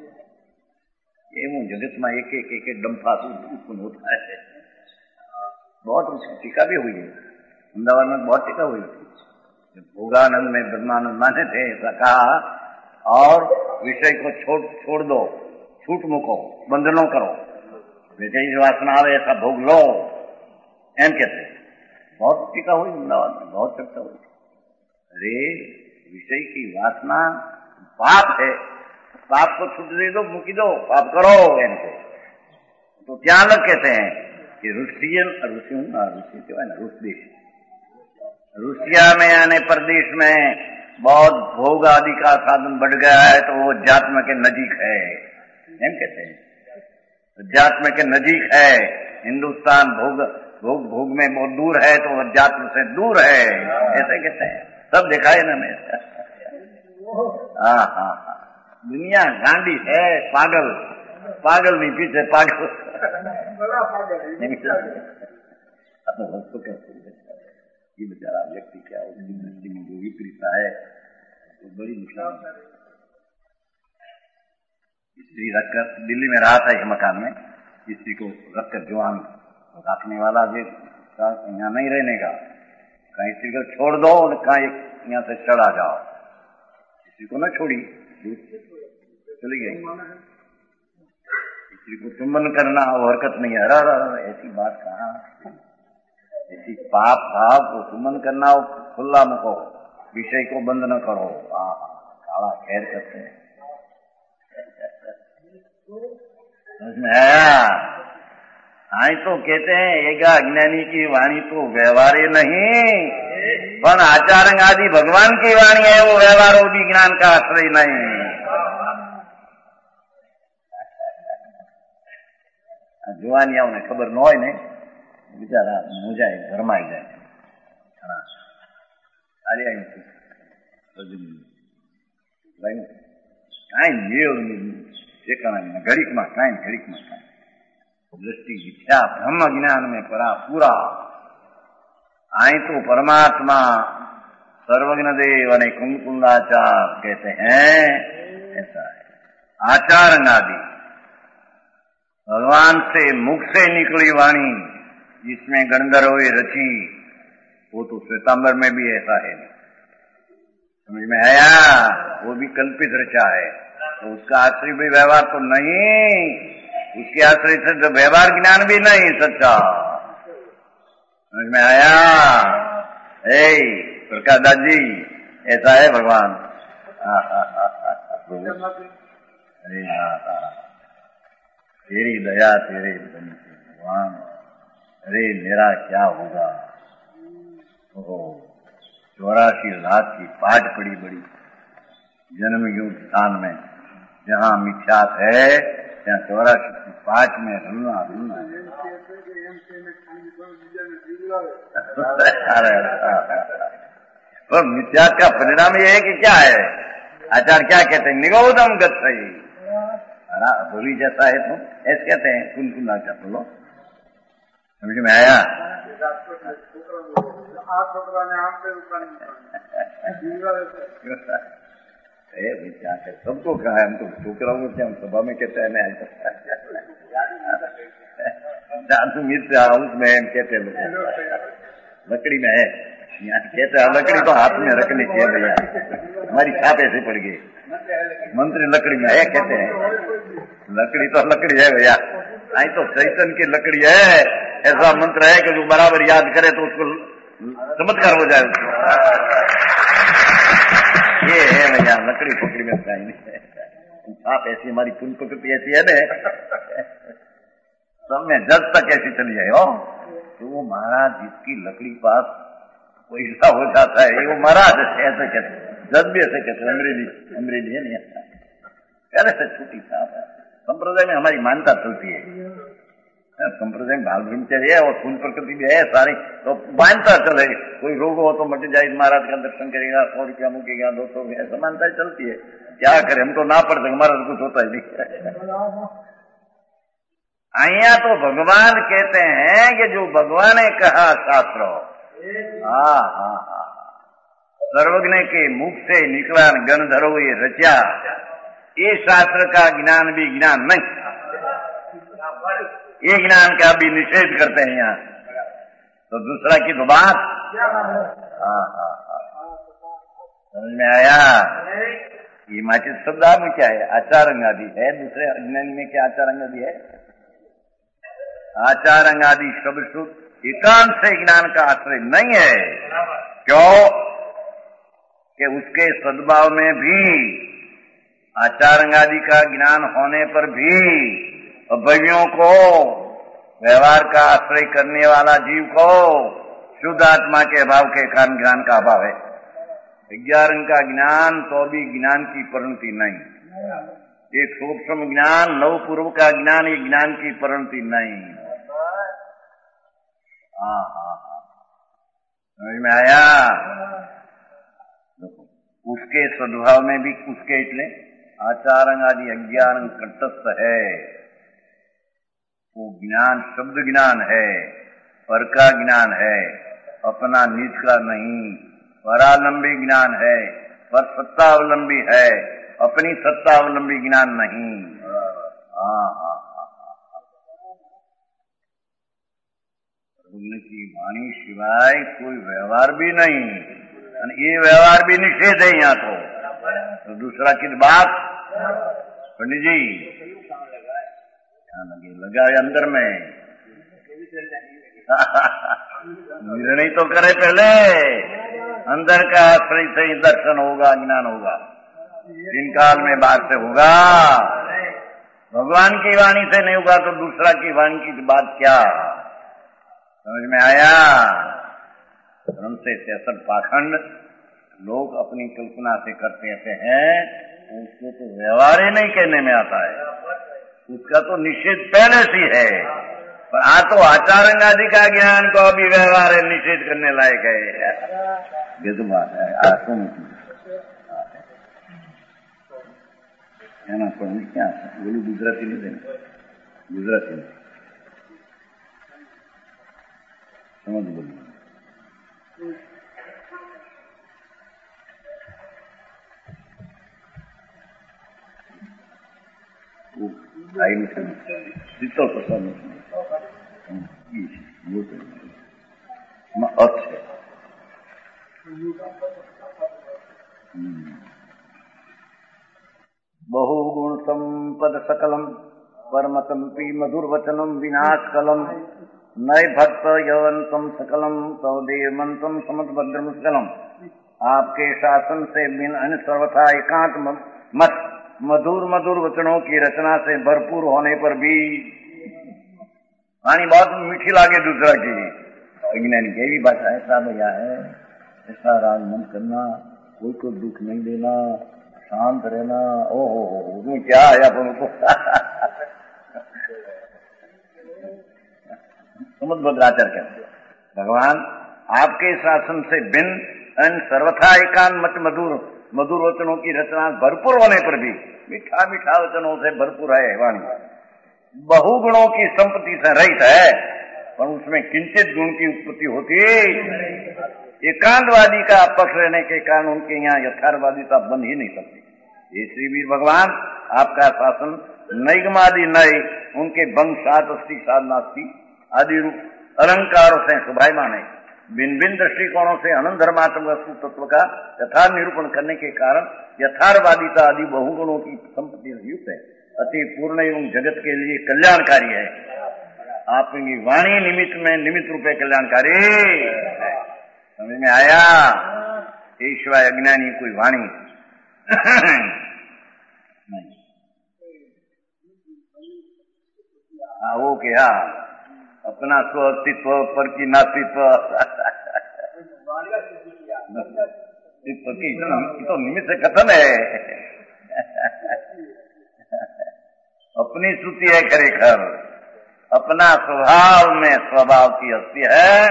एवं जगत में एक एक एक एक डंफा उत्पन्न होता है। बहुत उसकी टीका भी हुई है, अहमदाबाद में बहुत टीका हुई थी। भोगानंद में ब्रह्मानंद माने थे ऐसा कहा, और विषय को छोड़ छोड़ दो, छूट मुको, बंधनों करो, जैसी वासना आवे ऐसा भोग लो, एम कहते। बहुत टीका हुई अहमदाबाद में, बहुत चर्चा हुई। अरे विषय की वासना पाप है, पाप को छूट दे दो, मुकी दो, पाप करो इनको। तो क्या लोग कहते हैं कि रूसियन रूसियन रूसी क्या है ना, रूस देश, रूसिया में यानी प्रदेश में बहुत भोग आदि का साधन बढ़ गया है, तो वो जात्म के नजीक है, एम कहते हैं। जात्म के नजीक है, हिंदुस्तान भोग भोग भोग में बहुत दूर है, तो वो जात्म से दूर है, ऐसे कहते हैं। सब देखा है ना मैं। हाँ हाँ हाँ, दुनिया गांडी है, पागल पागल नहीं पीछे पागल बड़ा पागल। अब तो कैसे ये बेचारा व्यक्ति क्या उसकी दृष्टि में जो विपरीता है तो बड़ी नुकसान। स्त्री रखकर दिल्ली में रहा था एक मकान में, स्त्री को रखकर जवान रखने वाला जो यहाँ नहीं रहने का, कहीं स्त्री को छोड़ दो, कहीं यहाँ से चढ़ा जाओ, किसी को न छोड़ी चली गई। स्त्री को चुंबन करना वो हरकत नहीं है, अरे ऐसी बात कहाँ, ऐसी पाप भाव को चुंबन करना, खुला मुको, विषय को बंद न करो, काला खैर करते हैं। समझ में आया? आई तो कहते हैं एक अज्ञानी की वाणी तो व्यवहार नहीं, पर आचारंग आदि भगवान की वाणी है, वो व्यवहार वो भी ज्ञान का आश्रय नहीं। जुआनिया ने खबर न हो ने बेचारा मुजाए भरमाई जाए। घड़ीक में कहीं घड़ीक में कहीं दृष्टि मिथ्या ब्रह्म ज्ञान में पड़ा पूरा। आई तो परमात्मा सर्वज्ञ देव ने कुंकुंदाचार कहते हैं ऐसा है। आचार अंगादि भगवान से मुख से निकली वाणी जिसमें गंधर्व रची, वो तो श्वेतांबर में भी ऐसा है नहीं। समझ में आया? वो भी कल्पित रचा है, तो उसका आश्रय भी व्यवहार तो नहीं, उसके आश्रय से तो व्यवहार ज्ञान भी नहीं सच्चा। समझ में आया? ए प्रकाश दास जी, ऐसा है भगवान। अरे तेरी दया तेरे भगवान, अरे मेरा क्या होगा। ओहो, चौरासी लाख की पाट पड़ी बड़ी जन्म युग स्थान में, जहाँ मिथ्यात है ત્યાં चौरासी की पाठ में रुलना रुलना तो मिथ्यात का परिणाम ये है कि क्या है? आचार्य क्या कहते हैं? निगोदम गच्छति। भोली जैसा है तुम, ऐसे कहते हैं। कुन कुन आचार बोलो, समझ में आया? क्या है सबको कहा है, हम तो छोकराओं से हम सभा में कहते हैं जादू मित्र हाउस में हम कहते हैं, लकड़ी में है यहाँ कहते हैं। लकड़ी तो हाथ में रखनी चाहिए भैया, हमारी छाप ऐसे पड़ गई। मंत्री लकड़ी में है कहते हैं, लकड़ी तो लकड़ी है भैया, आई तो चैतन की लकड़ी है। ऐसा मंत्र है कि जो बराबर याद करे तो उसको चमत्कार हो जाए उसको। ये है भैया, लकड़ी पकड़ी में चाहिए। आप ऐसी, हमारी पुन प्रकृति ऐसी है ना, सब में जज तक ऐसी चली जाए हो। तो वो महाराज जिसकी लकड़ी पास पैसा हो जाता है, वो महाराज ऐसे कहते, जज भी ऐसे कहते। अमरेली अमरेली है नहीं, पहले से छोटी साहब है। संप्रदाय में हमारी मान्यता चलती है, संप्रदाय में बाल ब्रह्मचर्य है और पुन प्रकृति भी है सारी, तो मान्यता चले। कोई रोग हो तो मट जाए, महाराज का दर्शन करेगा, सौ रुपया मुकेगा, दो सौ ऐसा मान्यता चलती है। क्या करें, हम तो ना पढ़ सके, हमारा कुछ होता ही नहीं। आइया तो भगवान कहते हैं कि जो भगवान ने कहा शास्त्र, हाँ हाँ हाँ, सर्वज्ञ के मुख से निकला गंधर्व ये रचा, ये शास्त्र का ज्ञान भी ज्ञान नहीं, ये ज्ञान का भी निषेध करते हैं यहाँ। तो दूसरा की तो बात, हाँ हाँ हाँ, समझ में आया? ये माचित शब्द में क्या है? आचार अंगादि है। दूसरे अज्ञानी में क्या आचार अंगादि है? आचार अंगादि शब्द शुद्ध एकांत से ज्ञान का आश्रय नहीं है। क्यों? कि उसके सद्भाव में भी, आचार अंगादि का ज्ञान होने पर भी अभ्ययों को, व्यवहार का आश्रय करने वाला जीव को शुद्ध आत्मा के अभाव के कारण ज्ञान का अभाव है। ग्यारह का ज्ञान तो भी ज्ञान की परिणति नहीं। एक सूक्ष्म ज्ञान, नव पूर्व का ज्ञान, ये ज्ञान की परिणति नहीं। हाँ हाँ हाँ, समझ में आया? उसके सद्भाव में भी उसके इसलिए आचारंग आदि अज्ञान कंटस्थ है। वो ज्ञान शब्द ज्ञान है, पर का ज्ञान है, अपना निज का नहीं। परालंबी ज्ञान है, पर सत्तावलंबी है, अपनी सत्तावलंबी ज्ञान नहीं। हाँ हाँ हाँ हाँ, की वाणी सिवाय कोई व्यवहार भी नहीं, ये व्यवहार भी निषेध है यहाँ तो। तो दूसरा किस बात? पंडित जी लगे लगा अंदर में निर्णय तो करे पहले, अंदर का आश्रय से ही दर्शन होगा, ज्ञान होगा। तीन काल में बात से होगा, भगवान की वाणी से नहीं होगा तो दूसरा की वाणी की बात क्या? समझ में आया? धर्म से तिरसठ पाखंड लोग अपनी कल्पना से करते हैं, उसको तो व्यवहार ही नहीं कहने में आता है, उसका तो निषेध पहले से है। पर आ तो आचार आदि का ज्ञान को अभी व्यवहार है, निषेध करने लायक है। ये तो बात है। आसुम क्या बोलू? गुजराती नहीं देना, गुजराती में समझ बोलिए। आई नहीं शीतल प्रसाद वो तो अच्छे बहुगुण संपद सकलम परमतंपी मधुरवचनम विनाशकलम नय भक्त यवंतम सकलम सौदेव मंत्रम समद्भद्रम सकलम। आपके शासन से बिन अन्य सर्वथा एकांत मत मधुर मधुर वचनों की रचना से भरपूर होने पर भी वाणी बहुत मीठी लागे दूसरा की अज्ञानी की भी भाषा ऐसा भैया है, ऐसा राजमन करना, कोई को दुख नहीं देना, शांत रहना। ओहो हो क्या है अपन को समुद्भद्राचार्य कहते भगवान आपके शासन से बिन अन सर्वथा एकांत मत मधुर मधुर वचनों की रचना भरपूर होने पर भी मीठा मीठा वचनों से भरपूर है वाणी। बहुगुणों की संपत्ति से रहित है पर उसमें किंचित गुण की उत्पत्ति होती। एकांतवादी का पक्ष रहने के कारण उनके यहाँ यथार्थवादिता बन ही नहीं सकती। ये श्री वीर भगवान आपका शासन नैगमादि नय उनके वंशात अस्थि साधनास्ति आदि रूप अलंकारों से शोभायमान है। भिन्न भिन्न दृष्टिकोणों से अनंत धर्मात्मक वस्तु तत्व का यथार्थ निरूपण करने के कारण यथार्थवादिता आदि बहुगुणों की संपत्ति युक्त है, अति पूर्ण एवं जगत के लिए कल्याणकारी है। आपकी वाणी निमित्त में निमित्त रूपे कल्याणकारी समझ में आया। ईश्वर अज्ञानी कोई वाणी नहीं। हाँ वो क्या अपना स्व अस्तित्व पर की नास्तित्व तो निमित्त से कथन है। अपनी स्तुति है खरेखर, अपना स्वभाव में स्वभाव की हस्ती है,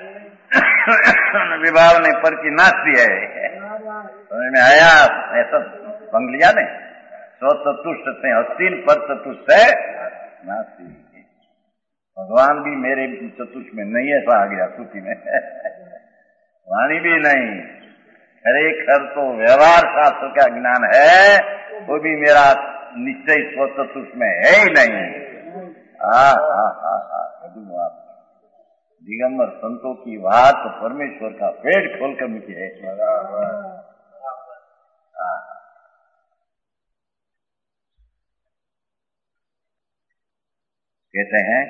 विभाव ने पर की नास्ती है। समझ में आया। ऐसा बंग लिया ने स्व तत्ुष्ट से हस्तीन पर तत्ुष्ट है नास्ती। भगवान भी मेरे चतुष्ट में नहीं ऐसा आ गया स्तुति में वाणी भी नहीं। खरेखर तो व्यवहार शास्त्र का ज्ञान है वो भी मेरा निश्चय स्व चतुष्ट में है ही नहीं। हा हा हा हा दिगंबर संतों की बात तो परमेश्वर का पेट खोलकर मुझे है। कहते हैं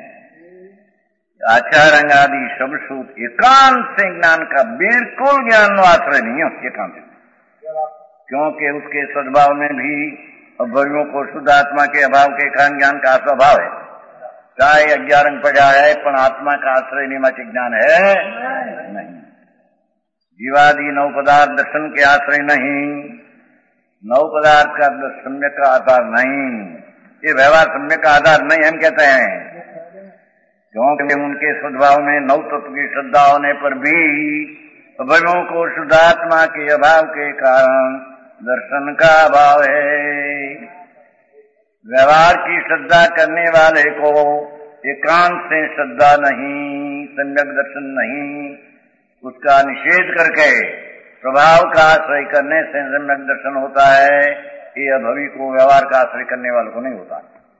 आचार आदि शब्द एकांत से ज्ञान का बिल्कुल ज्ञान आश्रय नहीं है एकांत, क्योंकि उसके सद्भाव में भी अभ्यों को शुद्ध आत्मा के अभाव के कारण ज्ञान का स्वभाव है। चाहे अज्ञान रंग पड़ा है पर आत्मा का आश्रय निमाचिक ज्ञान है नहीं। जीवादि नव पदार्थ दर्शन के आश्रय नहीं, नव पदार्थ का सम्यक का आधार नहीं, ये व्यवहार सम्यक का आधार नहीं हम कहते हैं। क्योंकि उनके सद्भाव में नव तत्व की श्रद्धा होने पर भी अभयों को शुद्धात्मा के अभाव के कारण दर्शन का अभाव है। व्यवहार की श्रद्धा करने वाले को एकांत से श्रद्धा नहीं, सम्यक दर्शन नहीं, उसका निषेध करके स्वभाव का आश्रय करने से सम्यक दर्शन होता है। ये अभवी को व्यवहार का आश्रय करने वाले को नहीं होता।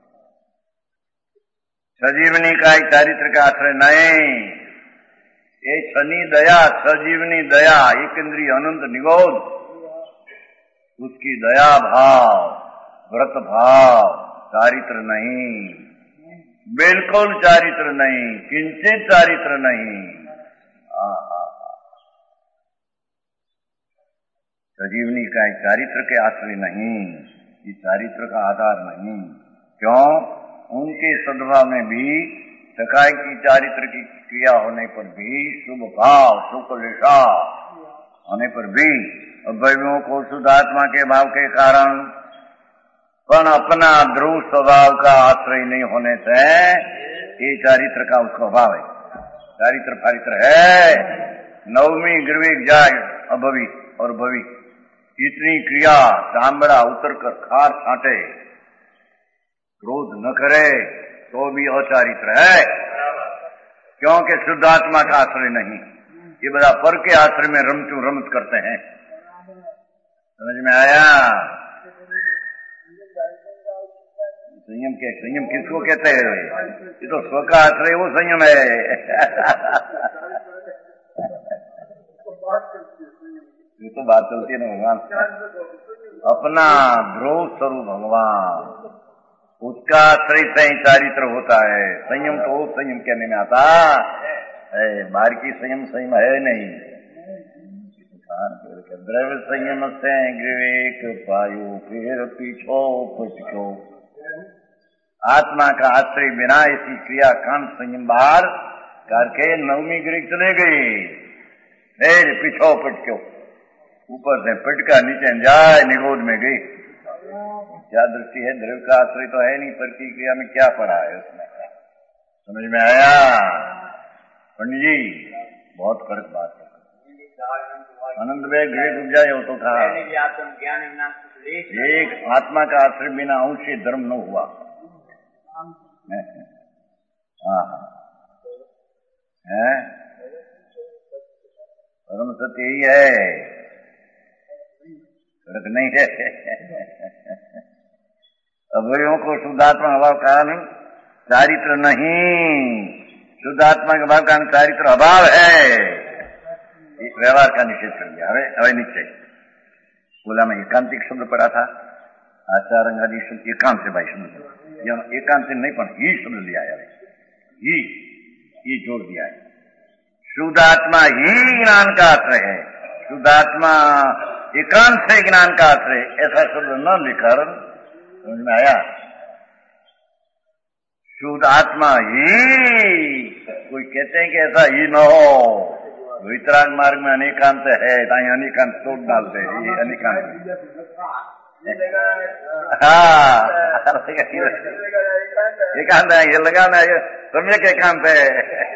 सजीवनी का एक चारित्र का आश्रय नहीं, ये शनि दया सजीवनी दया एक इंद्रिय अनंत निगोद उसकी दया भाव व्रत भाव चारित्र नहीं, बिल्कुल चारित्र नहीं, किंचित चारित्र नहीं। सजीवनी का एक चारित्र के आश्रय नहीं, ये चारित्र का आधार नहीं। क्यों? उनके सद्भाव में भी सकाय की चारित्र की क्रिया होने पर भी शुभ भाव सुख लिशा होने पर भी अभयों को शुद्ध आत्मा के भाव के कारण पर अपना ध्रुव स्वभाव का आश्रय नहीं होने से ये चारित्र का उसका भाव है। चारित्र फारित्र है। नवमी गिरविक जाय अभवी और भवी इतनी क्रिया चामड़ा उतर कर खार छाटे क्रोध न करे तो भी अचारित्र है, क्योंकि शुद्ध आत्मा का आश्रय नहीं। ये बड़ा पर के आश्रय में रमचू रमच करते हैं। समझ में आया? संयम के संयम किसको कहते हैं? ये तो स्व का आश्रय वो संयम है। ये तो बात चलती है ना भगवान, अपना ध्रुव स्वरूप भगवान, उसका आश्रय से ही चारित्र होता है। संयम तो वो संयम कहने में आता है, बाहर की संयम संयम है नहीं। द्रव्य संयम से विवेक पायो फिर पीछो पुछो। आत्मा का आश्रय बिना इसी क्रिया कांड संयम बाहर करके नवमी गिरी चले गई, फिर पीछो पटक्यो, ऊपर से पटका नीचे जाए निगोद में गई। क्या दृष्टि है? द्रव्य का आश्रय तो है नहीं, पर की क्रिया में क्या पड़ा है उसमें? समझ में आया पंडित जी? बहुत कड़क बात है। आनंद में गृह डूब जाए हो तो कहा एक आत्मा का आश्रय बिना अंश धर्म न हुआ। हाँ है परम सत्य यही है, कड़क नहीं है। अवयवों को शुद्धात्मा अभाव कारण चारित्र नहीं, शुद्धात्मा के अभाव कारण चारित्र अभाव है। व्यवहार का निषेध कर दिया। हमें हमें निश्चय बोला, मैं एकांतिक शब्द पढ़ा था, आचार अंगादि शब्द एकांत से भाई शब्द, एकांत से नहीं पर ही शब्द लिया है, ही ही जोड़ दिया है। शुद्धात्मा ही ज्ञान का आश्रय है, शुद्धात्मा एकांत से ज्ञान का आश्रय, ऐसा शब्द न लिखकर समझ में आया। शुद्ध आत्मा ही, कोई कहते हैं कि ऐसा ही न हो, वितराग मार्ग में अनेकांत है, ताई अनेकांत तोड़ डालते हैं, ये अनेकांत। हाँ एकांत है, ये लगाना है, सम्यक एकांत है।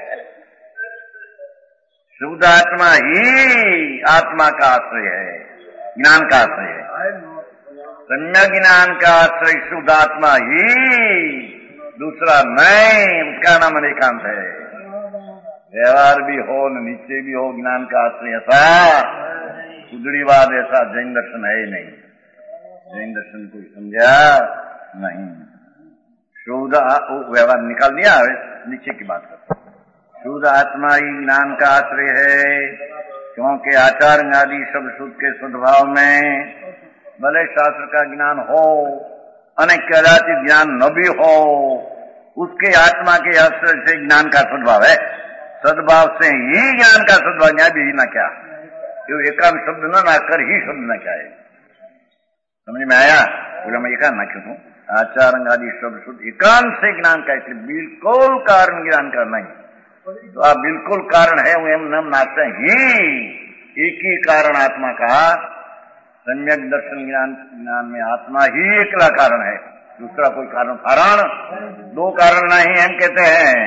शुद्ध आत्मा ही आत्मा का आश्रय है, ज्ञान का आश्रय है। सम्यक ज्ञान का आश्रय शुद्ध आत्मा ही, दूसरा नहीं, उसका नाम अनेकांत है। व्यवहार भी हो न निश्चय भी हो, ज्ञान का आश्रय ऐसा कुदड़ीवाद ऐसा जैन दर्शन है ही नहीं। जैन दर्शन कोई समझा नहीं। शुद्ध व्यवहार निकाल दिया, नीचे की बात करते। शुद्ध आत्मा ही ज्ञान का आश्रय है, क्योंकि आचार आदि सब शुद्ध के सद्भाव में भले शास्त्र का ज्ञान हो, अनेक कदाचित ज्ञान न भी हो, उसके आत्मा के आश्रय से ज्ञान का सद्भाव है। सद्भाव से ही ज्ञान का सद्भाव, न्याय भी ना क्या, ये एकांत शब्द न ना कर ही शब्द न क्या है। समझ में आया? बोला मैं एकांत ना क्यों हूं, आचार आदि शब्द शुद्ध एकांत से ज्ञान का, इसलिए बिल्कुल कारण ज्ञान का नहीं। तो आप बिल्कुल कारण है एम नम नाते ही, एक ही कारण आत्मा का, सम्यक दर्शन ज्ञान ज्ञान में आत्मा ही एकला कारण है, दूसरा कोई कारण कारण दो कारण नहीं हम कहते हैं।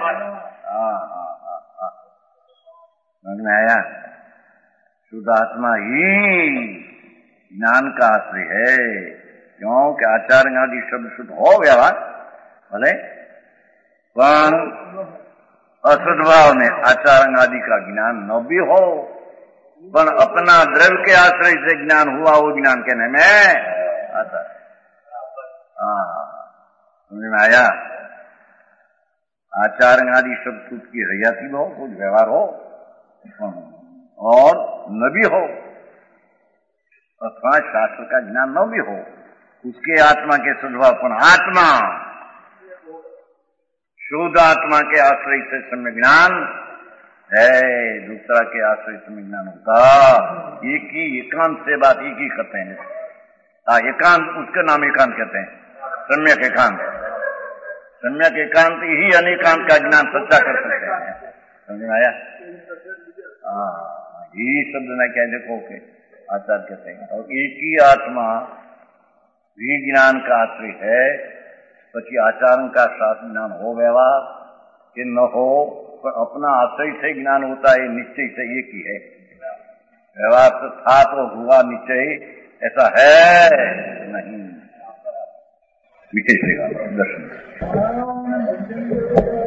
समझ में आया? शुद्ध आत्मा ही ज्ञान का आश्रय है, क्योंकि आचार आदि शब्द शुद्ध हो व्यवहार भले, पर असद्भाव में आचार आदि का ज्ञान न भी हो, पर अपना द्रव्य के आश्रय से ज्ञान हुआ, वो ज्ञान कहने में आता है। हाँ समझ में आया? आचार आदि शब्द शुद्ध की हरियाती हो, कुछ व्यवहार हो और न भी हो, अथवा शास्त्र का ज्ञान न भी हो, उसके आत्मा के सद्भावपन आत्मा शुद्ध आत्मा के आश्रय से सम्य ज्ञान है, दूसरा के आश्रय सम्य ज्ञान होता। एक ही एकांत से बात एक ही करते हैं। हाँ एकांत, उसका नाम एकांत कहते हैं, सम्यक एकांत। सम्यक एकांत ही अनेकांत का ज्ञान सच्चा कर सकते हैं। समझ में आया? हाँ ही शब्द न क्या, देखो के आचार कहते हैं, और एक ही आत्मा भी ज्ञान का आश्रय है। પછી आचारण का शास्त्र ज्ञान हो व्यवहार कि न हो, पर अपना आश्रय से ज्ञान होता है, निश्चय से एक ही है। व्यवहार से था तो हुआ निश्चय, ऐसा है नहीं। विशेष दर्शन